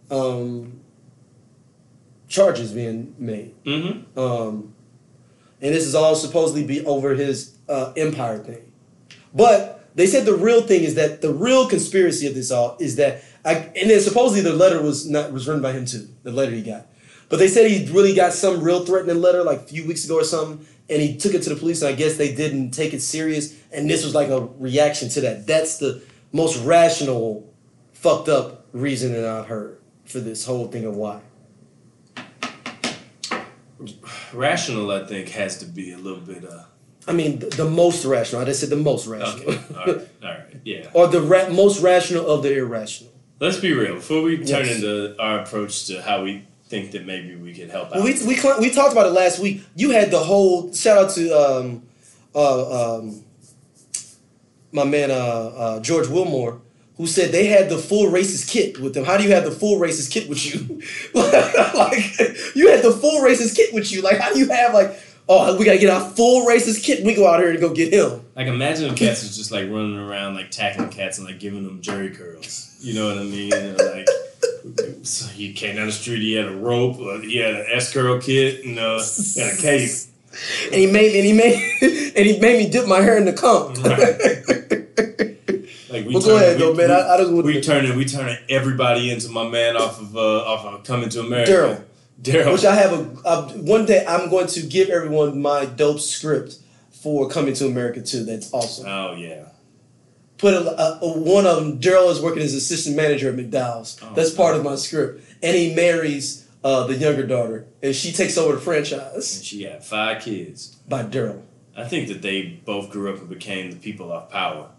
charges being made. Mm-hmm. And this is all supposedly be over his empire thing. But they said the real thing is that the real conspiracy of this all is that, and then supposedly the letter was written by him too, the letter he got. But they said he really got some real threatening letter like a few weeks ago or something, and he took it to the police, and I guess they didn't take it serious, and this was like a reaction to that. That's the most rational, fucked up reason that I've heard for this whole thing of why. Rational, I think, has to be a little bit. I mean, the most rational. I just said the most rational. Okay. All right. Yeah. Or the most rational of the irrational. Let's be real. Before we turn Yes. into our approach to how we think that maybe we could help out. Well, we talked about it last week. You had the whole shout out to my man George Wilmore, who said they had the full racist kit with them. How do you have the full racist kit with you? Like you had the full racist kit with you. Like how do you have like, oh, we gotta get our full racist kit. We go out here and go get him. Like imagine if cats was just like running around like tackling cats and like giving them jerry curls. You know what I mean? And, like so he came down the street. He had a rope. He had an S curl kit. And had a cape. And he made me dip my hair in the cum. Like we Well, go ahead though, man. I just want we turning everybody into my man off of Coming to America. Daryl. Which I have one day I'm going to give everyone my dope script for Coming to America too. That's awesome. Oh yeah. Put one of them. Daryl is working as assistant manager at McDowell's. Oh, That's part of my script, and he marries the younger daughter, and she takes over the franchise And she had 5 kids. by Daryl. I think that they both grew up and became the people of power.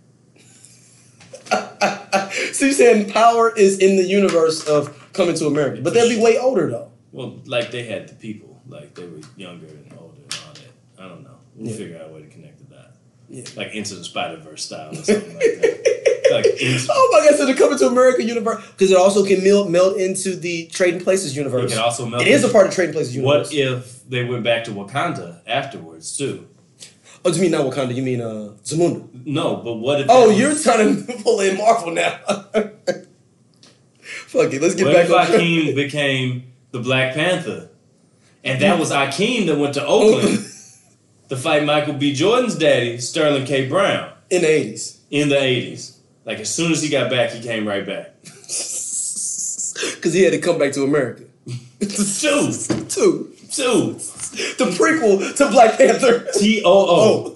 So you're saying power is in the universe of Coming to America, but they'll be way older though. Well, like they had the people, like they were younger and older and all that. I don't know. We'll figure out a way to connect to that. Yeah. Like Into the Spider-Verse style or something like that. Oh my God! So the Coming to America universe, because it also can meld into the Trading Places universe. It can also meld. It is a part of Trading Places universe. What if they went back to Wakanda afterwards too? Oh, you mean not Wakanda? You mean Zamunda? No, but what if? Oh, you're trying to pull in Marvel now. Fuck it, let's get What back if on track. Akeem became the Black Panther, and that was Akeem that went to Oakland to fight Michael B. Jordan's daddy, Sterling K. Brown, In the 80s. in the 80s. Like as soon as he got back, he came right back. Because he had to come back to America. Two. The prequel to Black Panther. T-O-O.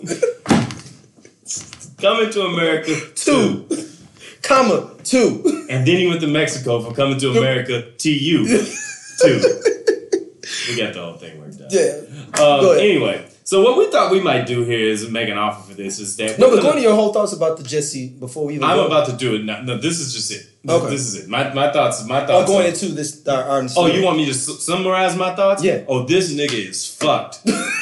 Coming to America 2. 2. And then he went to Mexico for Coming to America TU 2. We got the whole thing worked out. Yeah. Go ahead. Anyway, so what we thought we might do here is make an offer for this is that No, but go into your whole thoughts about the Jesse before we even I'm go. about to do it now. No, this is just it. Okay. This is it. My thoughts. Oh, going into this. Oh, you want me to summarize my thoughts? Yeah. Oh, this nigga is fucked.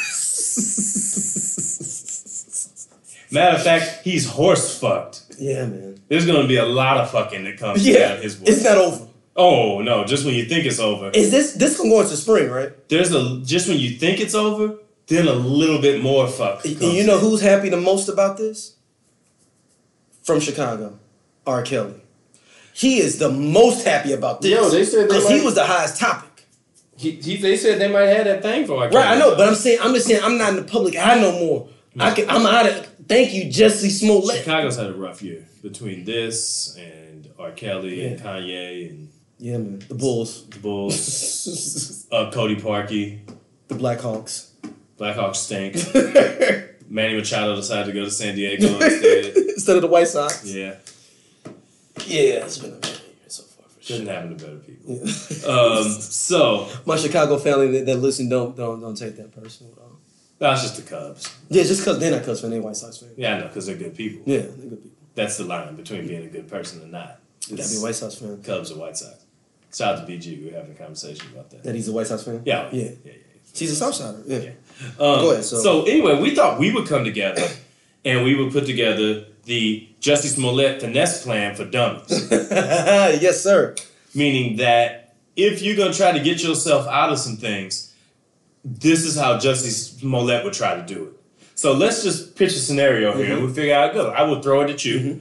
Matter of fact, he's horse fucked. Yeah, man. There's gonna be a lot of fucking that comes out his way. It's not over. Oh no! Just when you think it's over, Is this gonna go into spring, right? just when you think it's over, then a little bit more fuck. And you know who's happy the most about this? From Chicago, R. Kelly. He is the most happy about this. Yo, they said they because he might- was the highest topic. They said they might have that thing for Right, I know, but I'm just saying I'm not in the public eye no more. I'm out of. Thank you, Jesse Smollett. Chicago's had a rough year between this and R. Kelly and Kanye and Yeah, man. The Bulls, the Bulls, Cody Parkey, the Blackhawks. Blackhawks stink. Manny Machado decided to go to San Diego instead. Instead of the White Sox. Yeah, It's been a bad year so far for sure. shouldn't happen to better people. Yeah. So My Chicago family that listen don't take that personal at all. that's just the Cubs. Yeah, just because they're not Cubs fans, they're White Sox fans. Yeah, I know, because they're good people. Yeah, they're good people. That's the line between being a good person and not. Gotta be a White Sox fan. Cubs or White Sox. Shout out to BG. We were having a conversation about that. That he's a White Sox fan? Yeah. Yeah. He's a Southsider. Yeah. Yeah. Go ahead. So anyway, we thought we would come together and we would put together the Jussie Smollett finesse plan for dummies. Yes, sir. Meaning that if you're going to try to get yourself out of some things, this is how Justice Smollett would try to do it. So let's just pitch a scenario here and we'll figure out how it goes. I will throw it at you.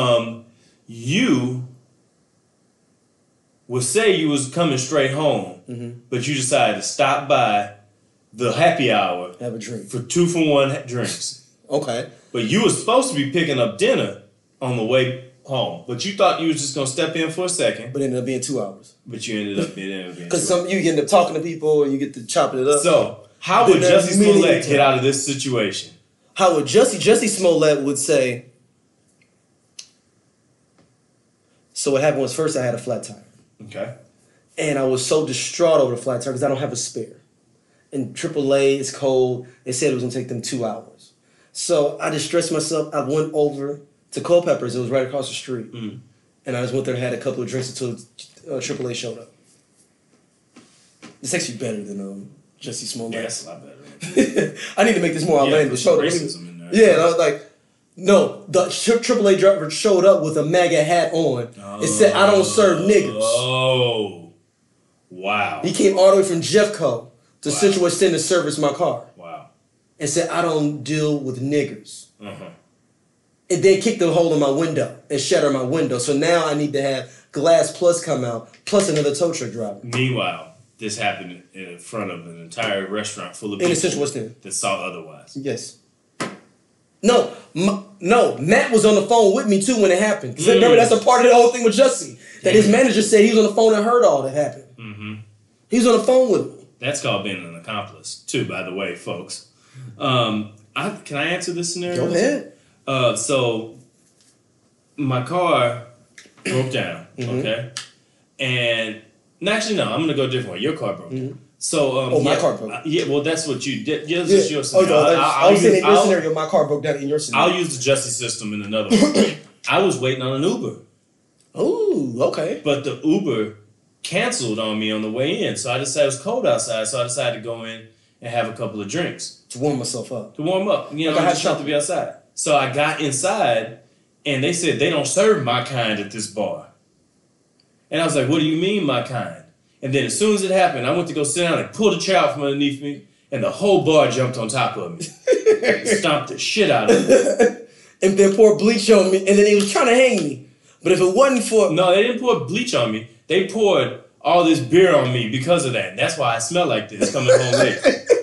You would say you was coming straight home, but you decided to stop by the happy hour. Have a drink. For 2-for-1 drinks. Okay. But you were supposed to be picking up dinner on the way home. But you thought you was just going to step in for a second. But it ended up being 2 hours. But you ended up being Because you end up talking to people and you get to chopping it up. So, how would Jussie Smollett get out of this situation? How would Jussie Smollett would say, so what happened was first I had a flat tire. Okay. And I was so distraught over the flat tire because I don't have a spare. And AAA is cold. They said it was going to take them 2 hours. So I distressed myself. I went over to Culpeppers. It was right across the street. And I just went there and had a couple of drinks until AAA showed up. It's actually better than Jussie Smollett. Yeah, that's a lot better. I need to make this more outlandish. Racism in there. Yeah, and I was like, no, the AAA driver showed up with a MAGA hat on. It said, I don't serve niggers. Oh, wow. He came all the way from Jeffco to Central Extend to service my car. Wow. And said, I don't deal with niggers. And then kicked the hole in my window and shattered my window. So now I need to have Glass Plus come out, plus another tow truck driver. Meanwhile, this happened in front of an entire restaurant full of people in the Central West End that saw otherwise. Yes. No, Matt was on the phone with me too when it happened. Because remember, that's a part of the whole thing with Jussie. That his manager said he was on the phone and heard all that happened. He was on the phone with me. That's called being an accomplice, too, by the way, folks. Can I answer this scenario? Go ahead. So, my car broke down, okay? And, actually, no, I'm going to go a different way. Your car broke down. So, my car broke down. Yeah, well, that's what you did. Yeah, this is your scenario. I was saying in your scenario, my car broke down in your scenario. I'll use the Jussie system in another one. I was waiting on an Uber. Oh, okay. But the Uber canceled on me on the way in. So I decided it was cold outside. So I decided to go in and have a couple of drinks. To warm myself up. To warm up. You know, I just have to be outside. So I got inside and they said they don't serve my kind at this bar. And I was like, what do you mean my kind? And then as soon as it happened, I went to go sit down and pulled a chair out from underneath me and the whole bar jumped on top of me. Stomped the shit out of me. And then poured bleach on me and then he was trying to hang me. But if it wasn't for... No, they didn't pour bleach on me. They poured all this beer on me because of that. And that's why I smell like this coming home late.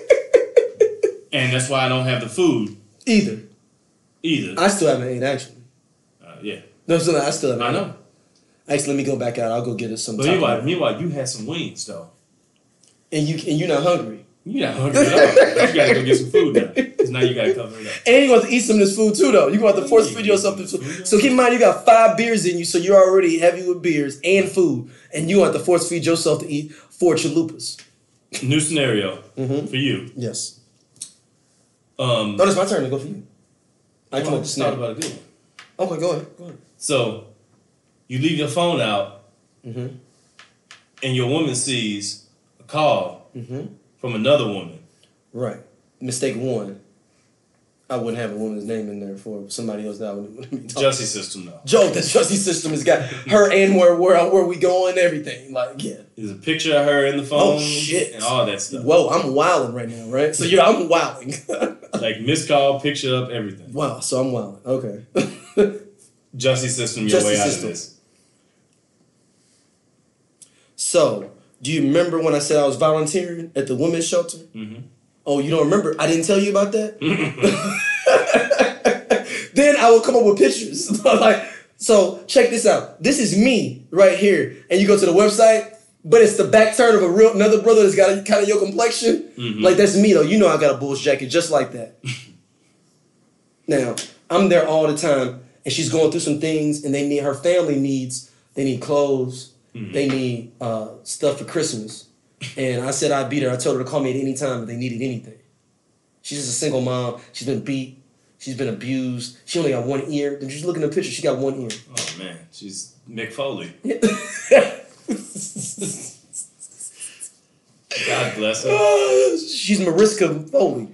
And that's why I don't have the food. Either. I still haven't ate, actually. Yeah. No, so I still haven't I ate. know. Actually, let me go back out. I'll go get us some. But meanwhile, you had some wings, though. And you're not hungry. You're not hungry at all. You got to go get some food now. Because now you got to cover it up. And you're going to eat some of this food, too, though. You're going to have to force feed yourself this food. So keep in mind, you got 5 beers in you, so you're already heavy with beers and food. And you want to force feed yourself to eat 4 chalupas. New scenario for you. Yes. No, it's my turn to go for you. I come up with thought about a good one. Okay, go ahead. So, you leave your phone out, and your woman sees a call from another woman. Right. Mistake 1. I wouldn't have a woman's name in there for somebody else that I would be talking. Jussie system, though. Joe, the Jussie system has got her and where we going, everything. Like, yeah. There's a picture of her in the phone. Oh, shit. And all that stuff. Whoa, I'm wilding right now, right? So I'm wilding. Like missed call, picture up, everything. Wow, so I'm wilding. Okay. Jussie system, your way out of this. So, do you remember when I said I was volunteering at the women's shelter? Oh, you don't remember? I didn't tell you about that? Then I will come up with pictures. So check this out. This is me right here. And you go to the website, but it's the back turn of another brother that's got kind of your complexion. Like, that's me, though. You know I got a Bulls jacket just like that. Now, I'm there all the time, and she's going through some things, and her family needs clothes. They need stuff for Christmas. And I said I'd be there. I told her to call me at any time if they needed anything. She's just a single mom. She's been beat. She's been abused. She only got one ear. If you look in the picture, she got one ear. Oh, man. She's Mick Foley. God bless her. She's Mariska Foley.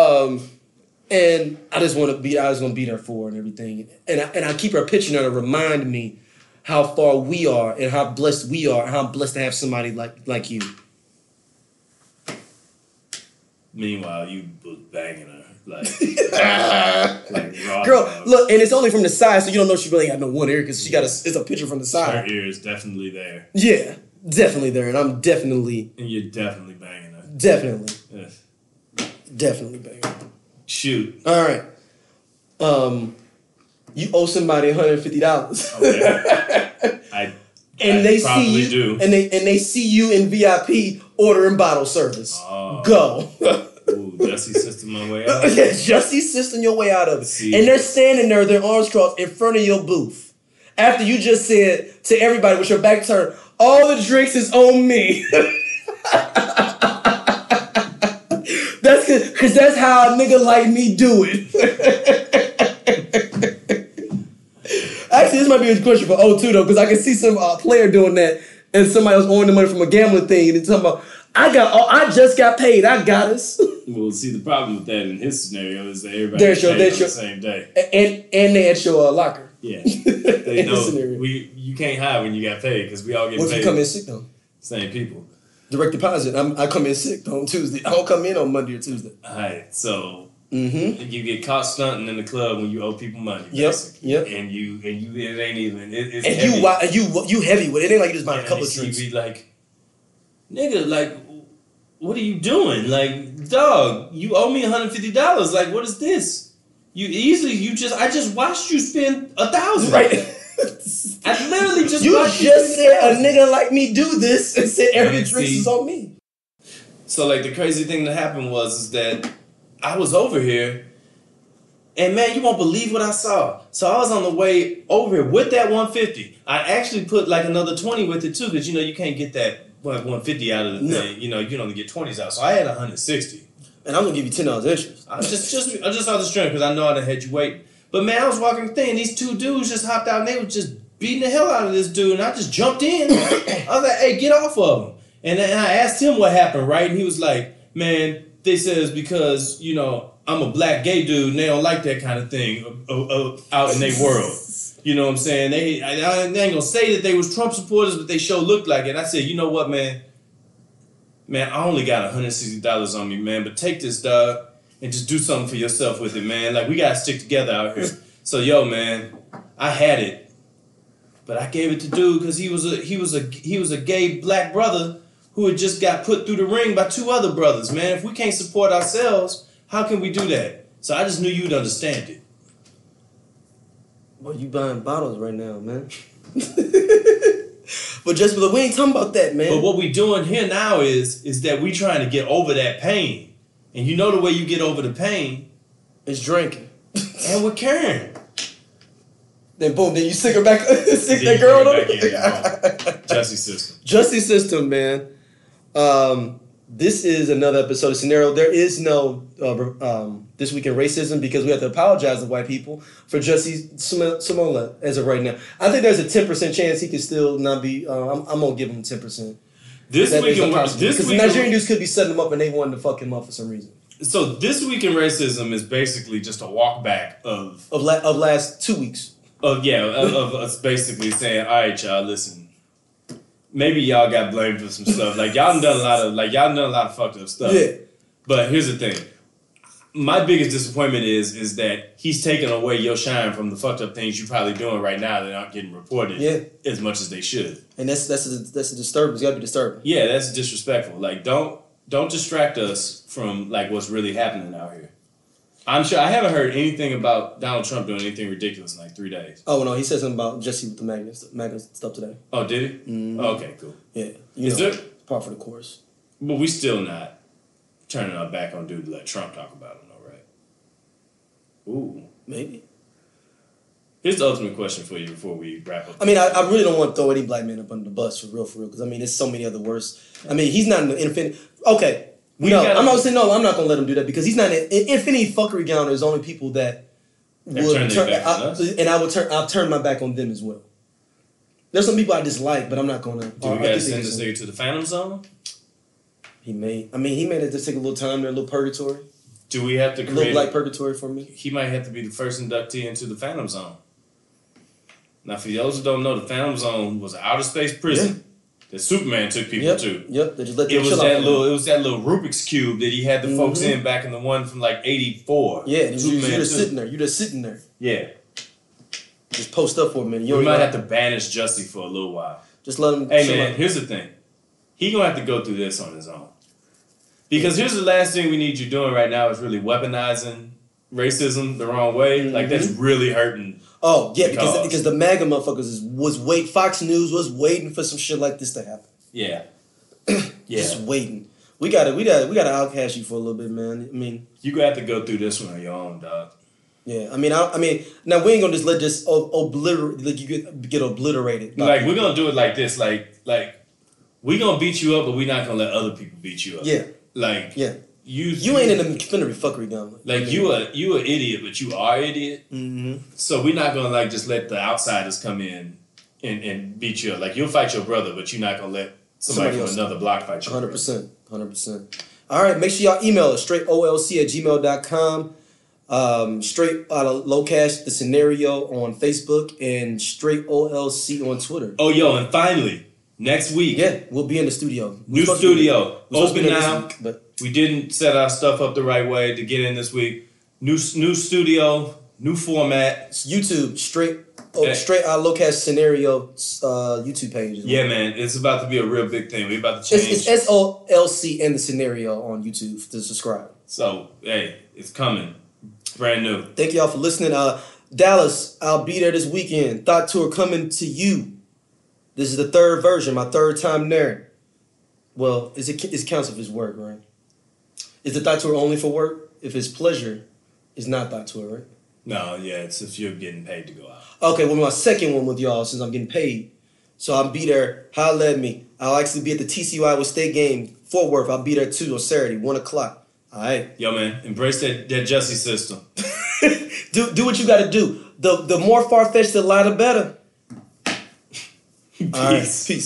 And I just want to be there for her and everything. And I keep her picture there to remind me how far we are and how blessed we are and how I'm blessed to have somebody like you. Meanwhile, you was banging her like raw Girl, dog. look, and it's only from the side, so you don't know she really got no one ear because she got it's a picture from the Her side. ear is definitely there, Yeah, definitely there, and I'm definitely and you're definitely banging her. Definitely Yes. banging. Shoot. All right. You owe somebody $150. Okay. And they probably see you, do. and they see you in VIP ordering bottle service. Oh. Go. Ooh, Jessie system my way out. Yeah, just assisting your way out of it. See. And they're standing there, their arms crossed in front of your booth. After you just said to everybody with your back turned, all the drinks is on me. That's because that's how a nigga like me do it. Actually, this might be a question for O2 though, because I can see some player doing that, and somebody else owing the money from a gambling thing, and it's talking about, I just got paid, I got us. Well, see, the problem with that in his scenario is that everybody They're gets sure- paid they're on sure- the same day. And they at your locker. Yeah, they In know this scenario. you can't hide when you got paid because we all get What if paid. you come in sick though? Same people. Direct deposit. I come in sick on Tuesday. I don't come in on Monday or Tuesday. All right, so Mm-hmm. you get caught stunting in the club when you owe people money. Yep, Basically. yep. And you it ain't even it's And heavy. you heavy with it. It ain't like you just buying And a couple of you drinks. be like, nigga, like, what are you doing? Like, dog, you owe me $150. Like, what is this? I just watched you spend $1,000. Right. I literally just You watched just spend said a $1,000. nigga like me do this and said every And drink see- is on me. So, like, the crazy thing that happened was that I was over here, and man, you won't believe what I saw. So I was on the way over here with that 150. I actually put like another 20 with it too, because you can't get that 150 out of the No. thing. You can only get 20s out. So I had 160. And I'm gonna give you $10 interest. I just off the string because I know I done had you waiting. But man, I was walking the thing, and these two dudes just hopped out and they were just beating the hell out of this dude, and I just jumped in. I was like, hey, get off of him. And then I asked him what happened, right? And he was like, man, they said it's because, I'm a black gay dude and they don't like that kind of thing out in their world. You know what I'm saying? I ain't gonna say that they was Trump supporters, but they sure looked like it. And I said, you know what, man? Man, I only got $160 on me, man, but take this, dog, and just do something for yourself with it, man. Like, we gotta stick together out here. So, yo, man, I had it, but I gave it to dude because he was a gay black brother who had just got put through the ring by two other brothers, man. If we can't support ourselves, how can we do that? So I just knew you'd understand it. Boy, you buying bottles right now, man. But we ain't talking about that, man. But what we doing here now is that we trying to get over that pain. And you know the way you get over the pain? It's drinking. And with Karen. Then boom, then you sick her back, sick Then that you girl bring on. it back in, Justice system. Justice system, man. This is another episode of Scenario. There is no This Week in Racism because we have to apologize to white people for Jussie Smollett as of right now. I think there's a 10% chance he could still not be. I'm gonna give him 10%. This That week is in impossible. this Because the week Nigerian in, dudes could be setting him up and they wanted to fuck him up for some reason. so this week in racism is basically just a walk back of last 2 weeks. of us basically saying, all right, y'all, listen. Maybe y'all got blamed for some stuff. Like y'all done a lot of fucked up stuff. Yeah. But here's the thing. My biggest disappointment is that he's taking away your shine from the fucked up things you're probably doing right now that aren't getting reported as much as they should. And that's a disturbance. It's gotta be disturbing. Yeah, that's disrespectful. Like don't distract us from like what's really happening out here. I'm sure I haven't heard anything about Donald Trump doing anything ridiculous in like 3 days. Oh no, he said something about Jesse with the magnet stuff today. Oh, did he? Mm-hmm. Okay, cool. Yeah. Is there? Par for the course. But we still not turning our back on dude to let Trump talk about him, though, right? Ooh. Maybe. Here's the ultimate question for you before we wrap up. I mean, I really don't want to throw any black man up under the bus for real, because I mean, there's so many other worse. I mean, he's not an infinite. Okay. I'm not saying no. I'm not gonna let him do that because he's not an infinity fuckery gown. There's only people that would turn, and I'll turn my back on them as well. There's some people I dislike, but I'm not gonna. Do we gotta send this nigga to the Phantom Zone? He may it just take a little time there, a little purgatory. Do we have to A create little black purgatory for me? He might have to be the first inductee into the Phantom Zone. Now, for those who don't know, the Phantom Zone was an outer space prison that Superman took people to. Yep. They just let them It was chill that out. little. It was that little Rubik's cube that he had the folks in back in the one from like '84. Yeah, and you're Superman just 2. sitting there. You're just sitting there. Yeah, Just post up for a minute. we might have to banish Justy for a little while. Just let him. Hey chill man, out. here's the thing. He gonna have to go through this on his own. Because here's the last thing we need you doing right now is really weaponizing racism the wrong way. Like that's really hurting. Oh yeah, Because- because the MAGA motherfuckers was wait. Fox News was waiting for some shit like this to happen. Yeah. Just waiting. We gotta outcast you for a little bit, man. I mean, You gonna have to go through this one on your own, dog. yeah. I mean, now we ain't gonna just let this obliterate. Like you get obliterated. by Like people. we're gonna do it like this. Like we gonna beat you up, but we're not gonna let other people beat you up. Yeah. Like Yeah. you ain't in the finnery fuckery gauntlet. like you an idiot, but you are an idiot. Mm-hmm. So we're not gonna like just let the outsiders come in and beat you up. Like you'll fight your brother, but you're not gonna let somebody from else. another block fight you. 100%. 100%. All right, make sure y'all email us straightolc@gmail.com. Straight out of Low Cash, the scenario on Facebook, and Straight OLC on Twitter. Oh, yo, and finally, next week, Yeah, we'll be in the studio. new studio, We're supposed to open be there this now. week, but We didn't set our stuff up the right way to get in this week. New studio, new format. it's YouTube, straight Okay. straight out of Low Cash scenario YouTube page. Yeah, man, it's about to be a real big thing. We're about to change. It's SOLC and the scenario on YouTube to subscribe. So, hey, it's coming. Brand new. Thank y'all for listening. Dallas, I'll be there this weekend. Thought Tour coming to you. This is the third version, my third time there. Well, it counts if it's work, right? Is the Thought Tour only for work? If it's pleasure, it's not Thought Tour, right? No, yeah, it's if you're getting paid to go out. Okay, well, my second one with y'all since I'm getting paid. So I'll be there. Holla at me. I'll actually be at the TCU Iowa State game, Fort Worth. I'll be there too on Saturday, 1 o'clock. All right. Yo, man, embrace that Jussie system. do what you got to do. The more far-fetched the lie, the better. Peace. All right, peace.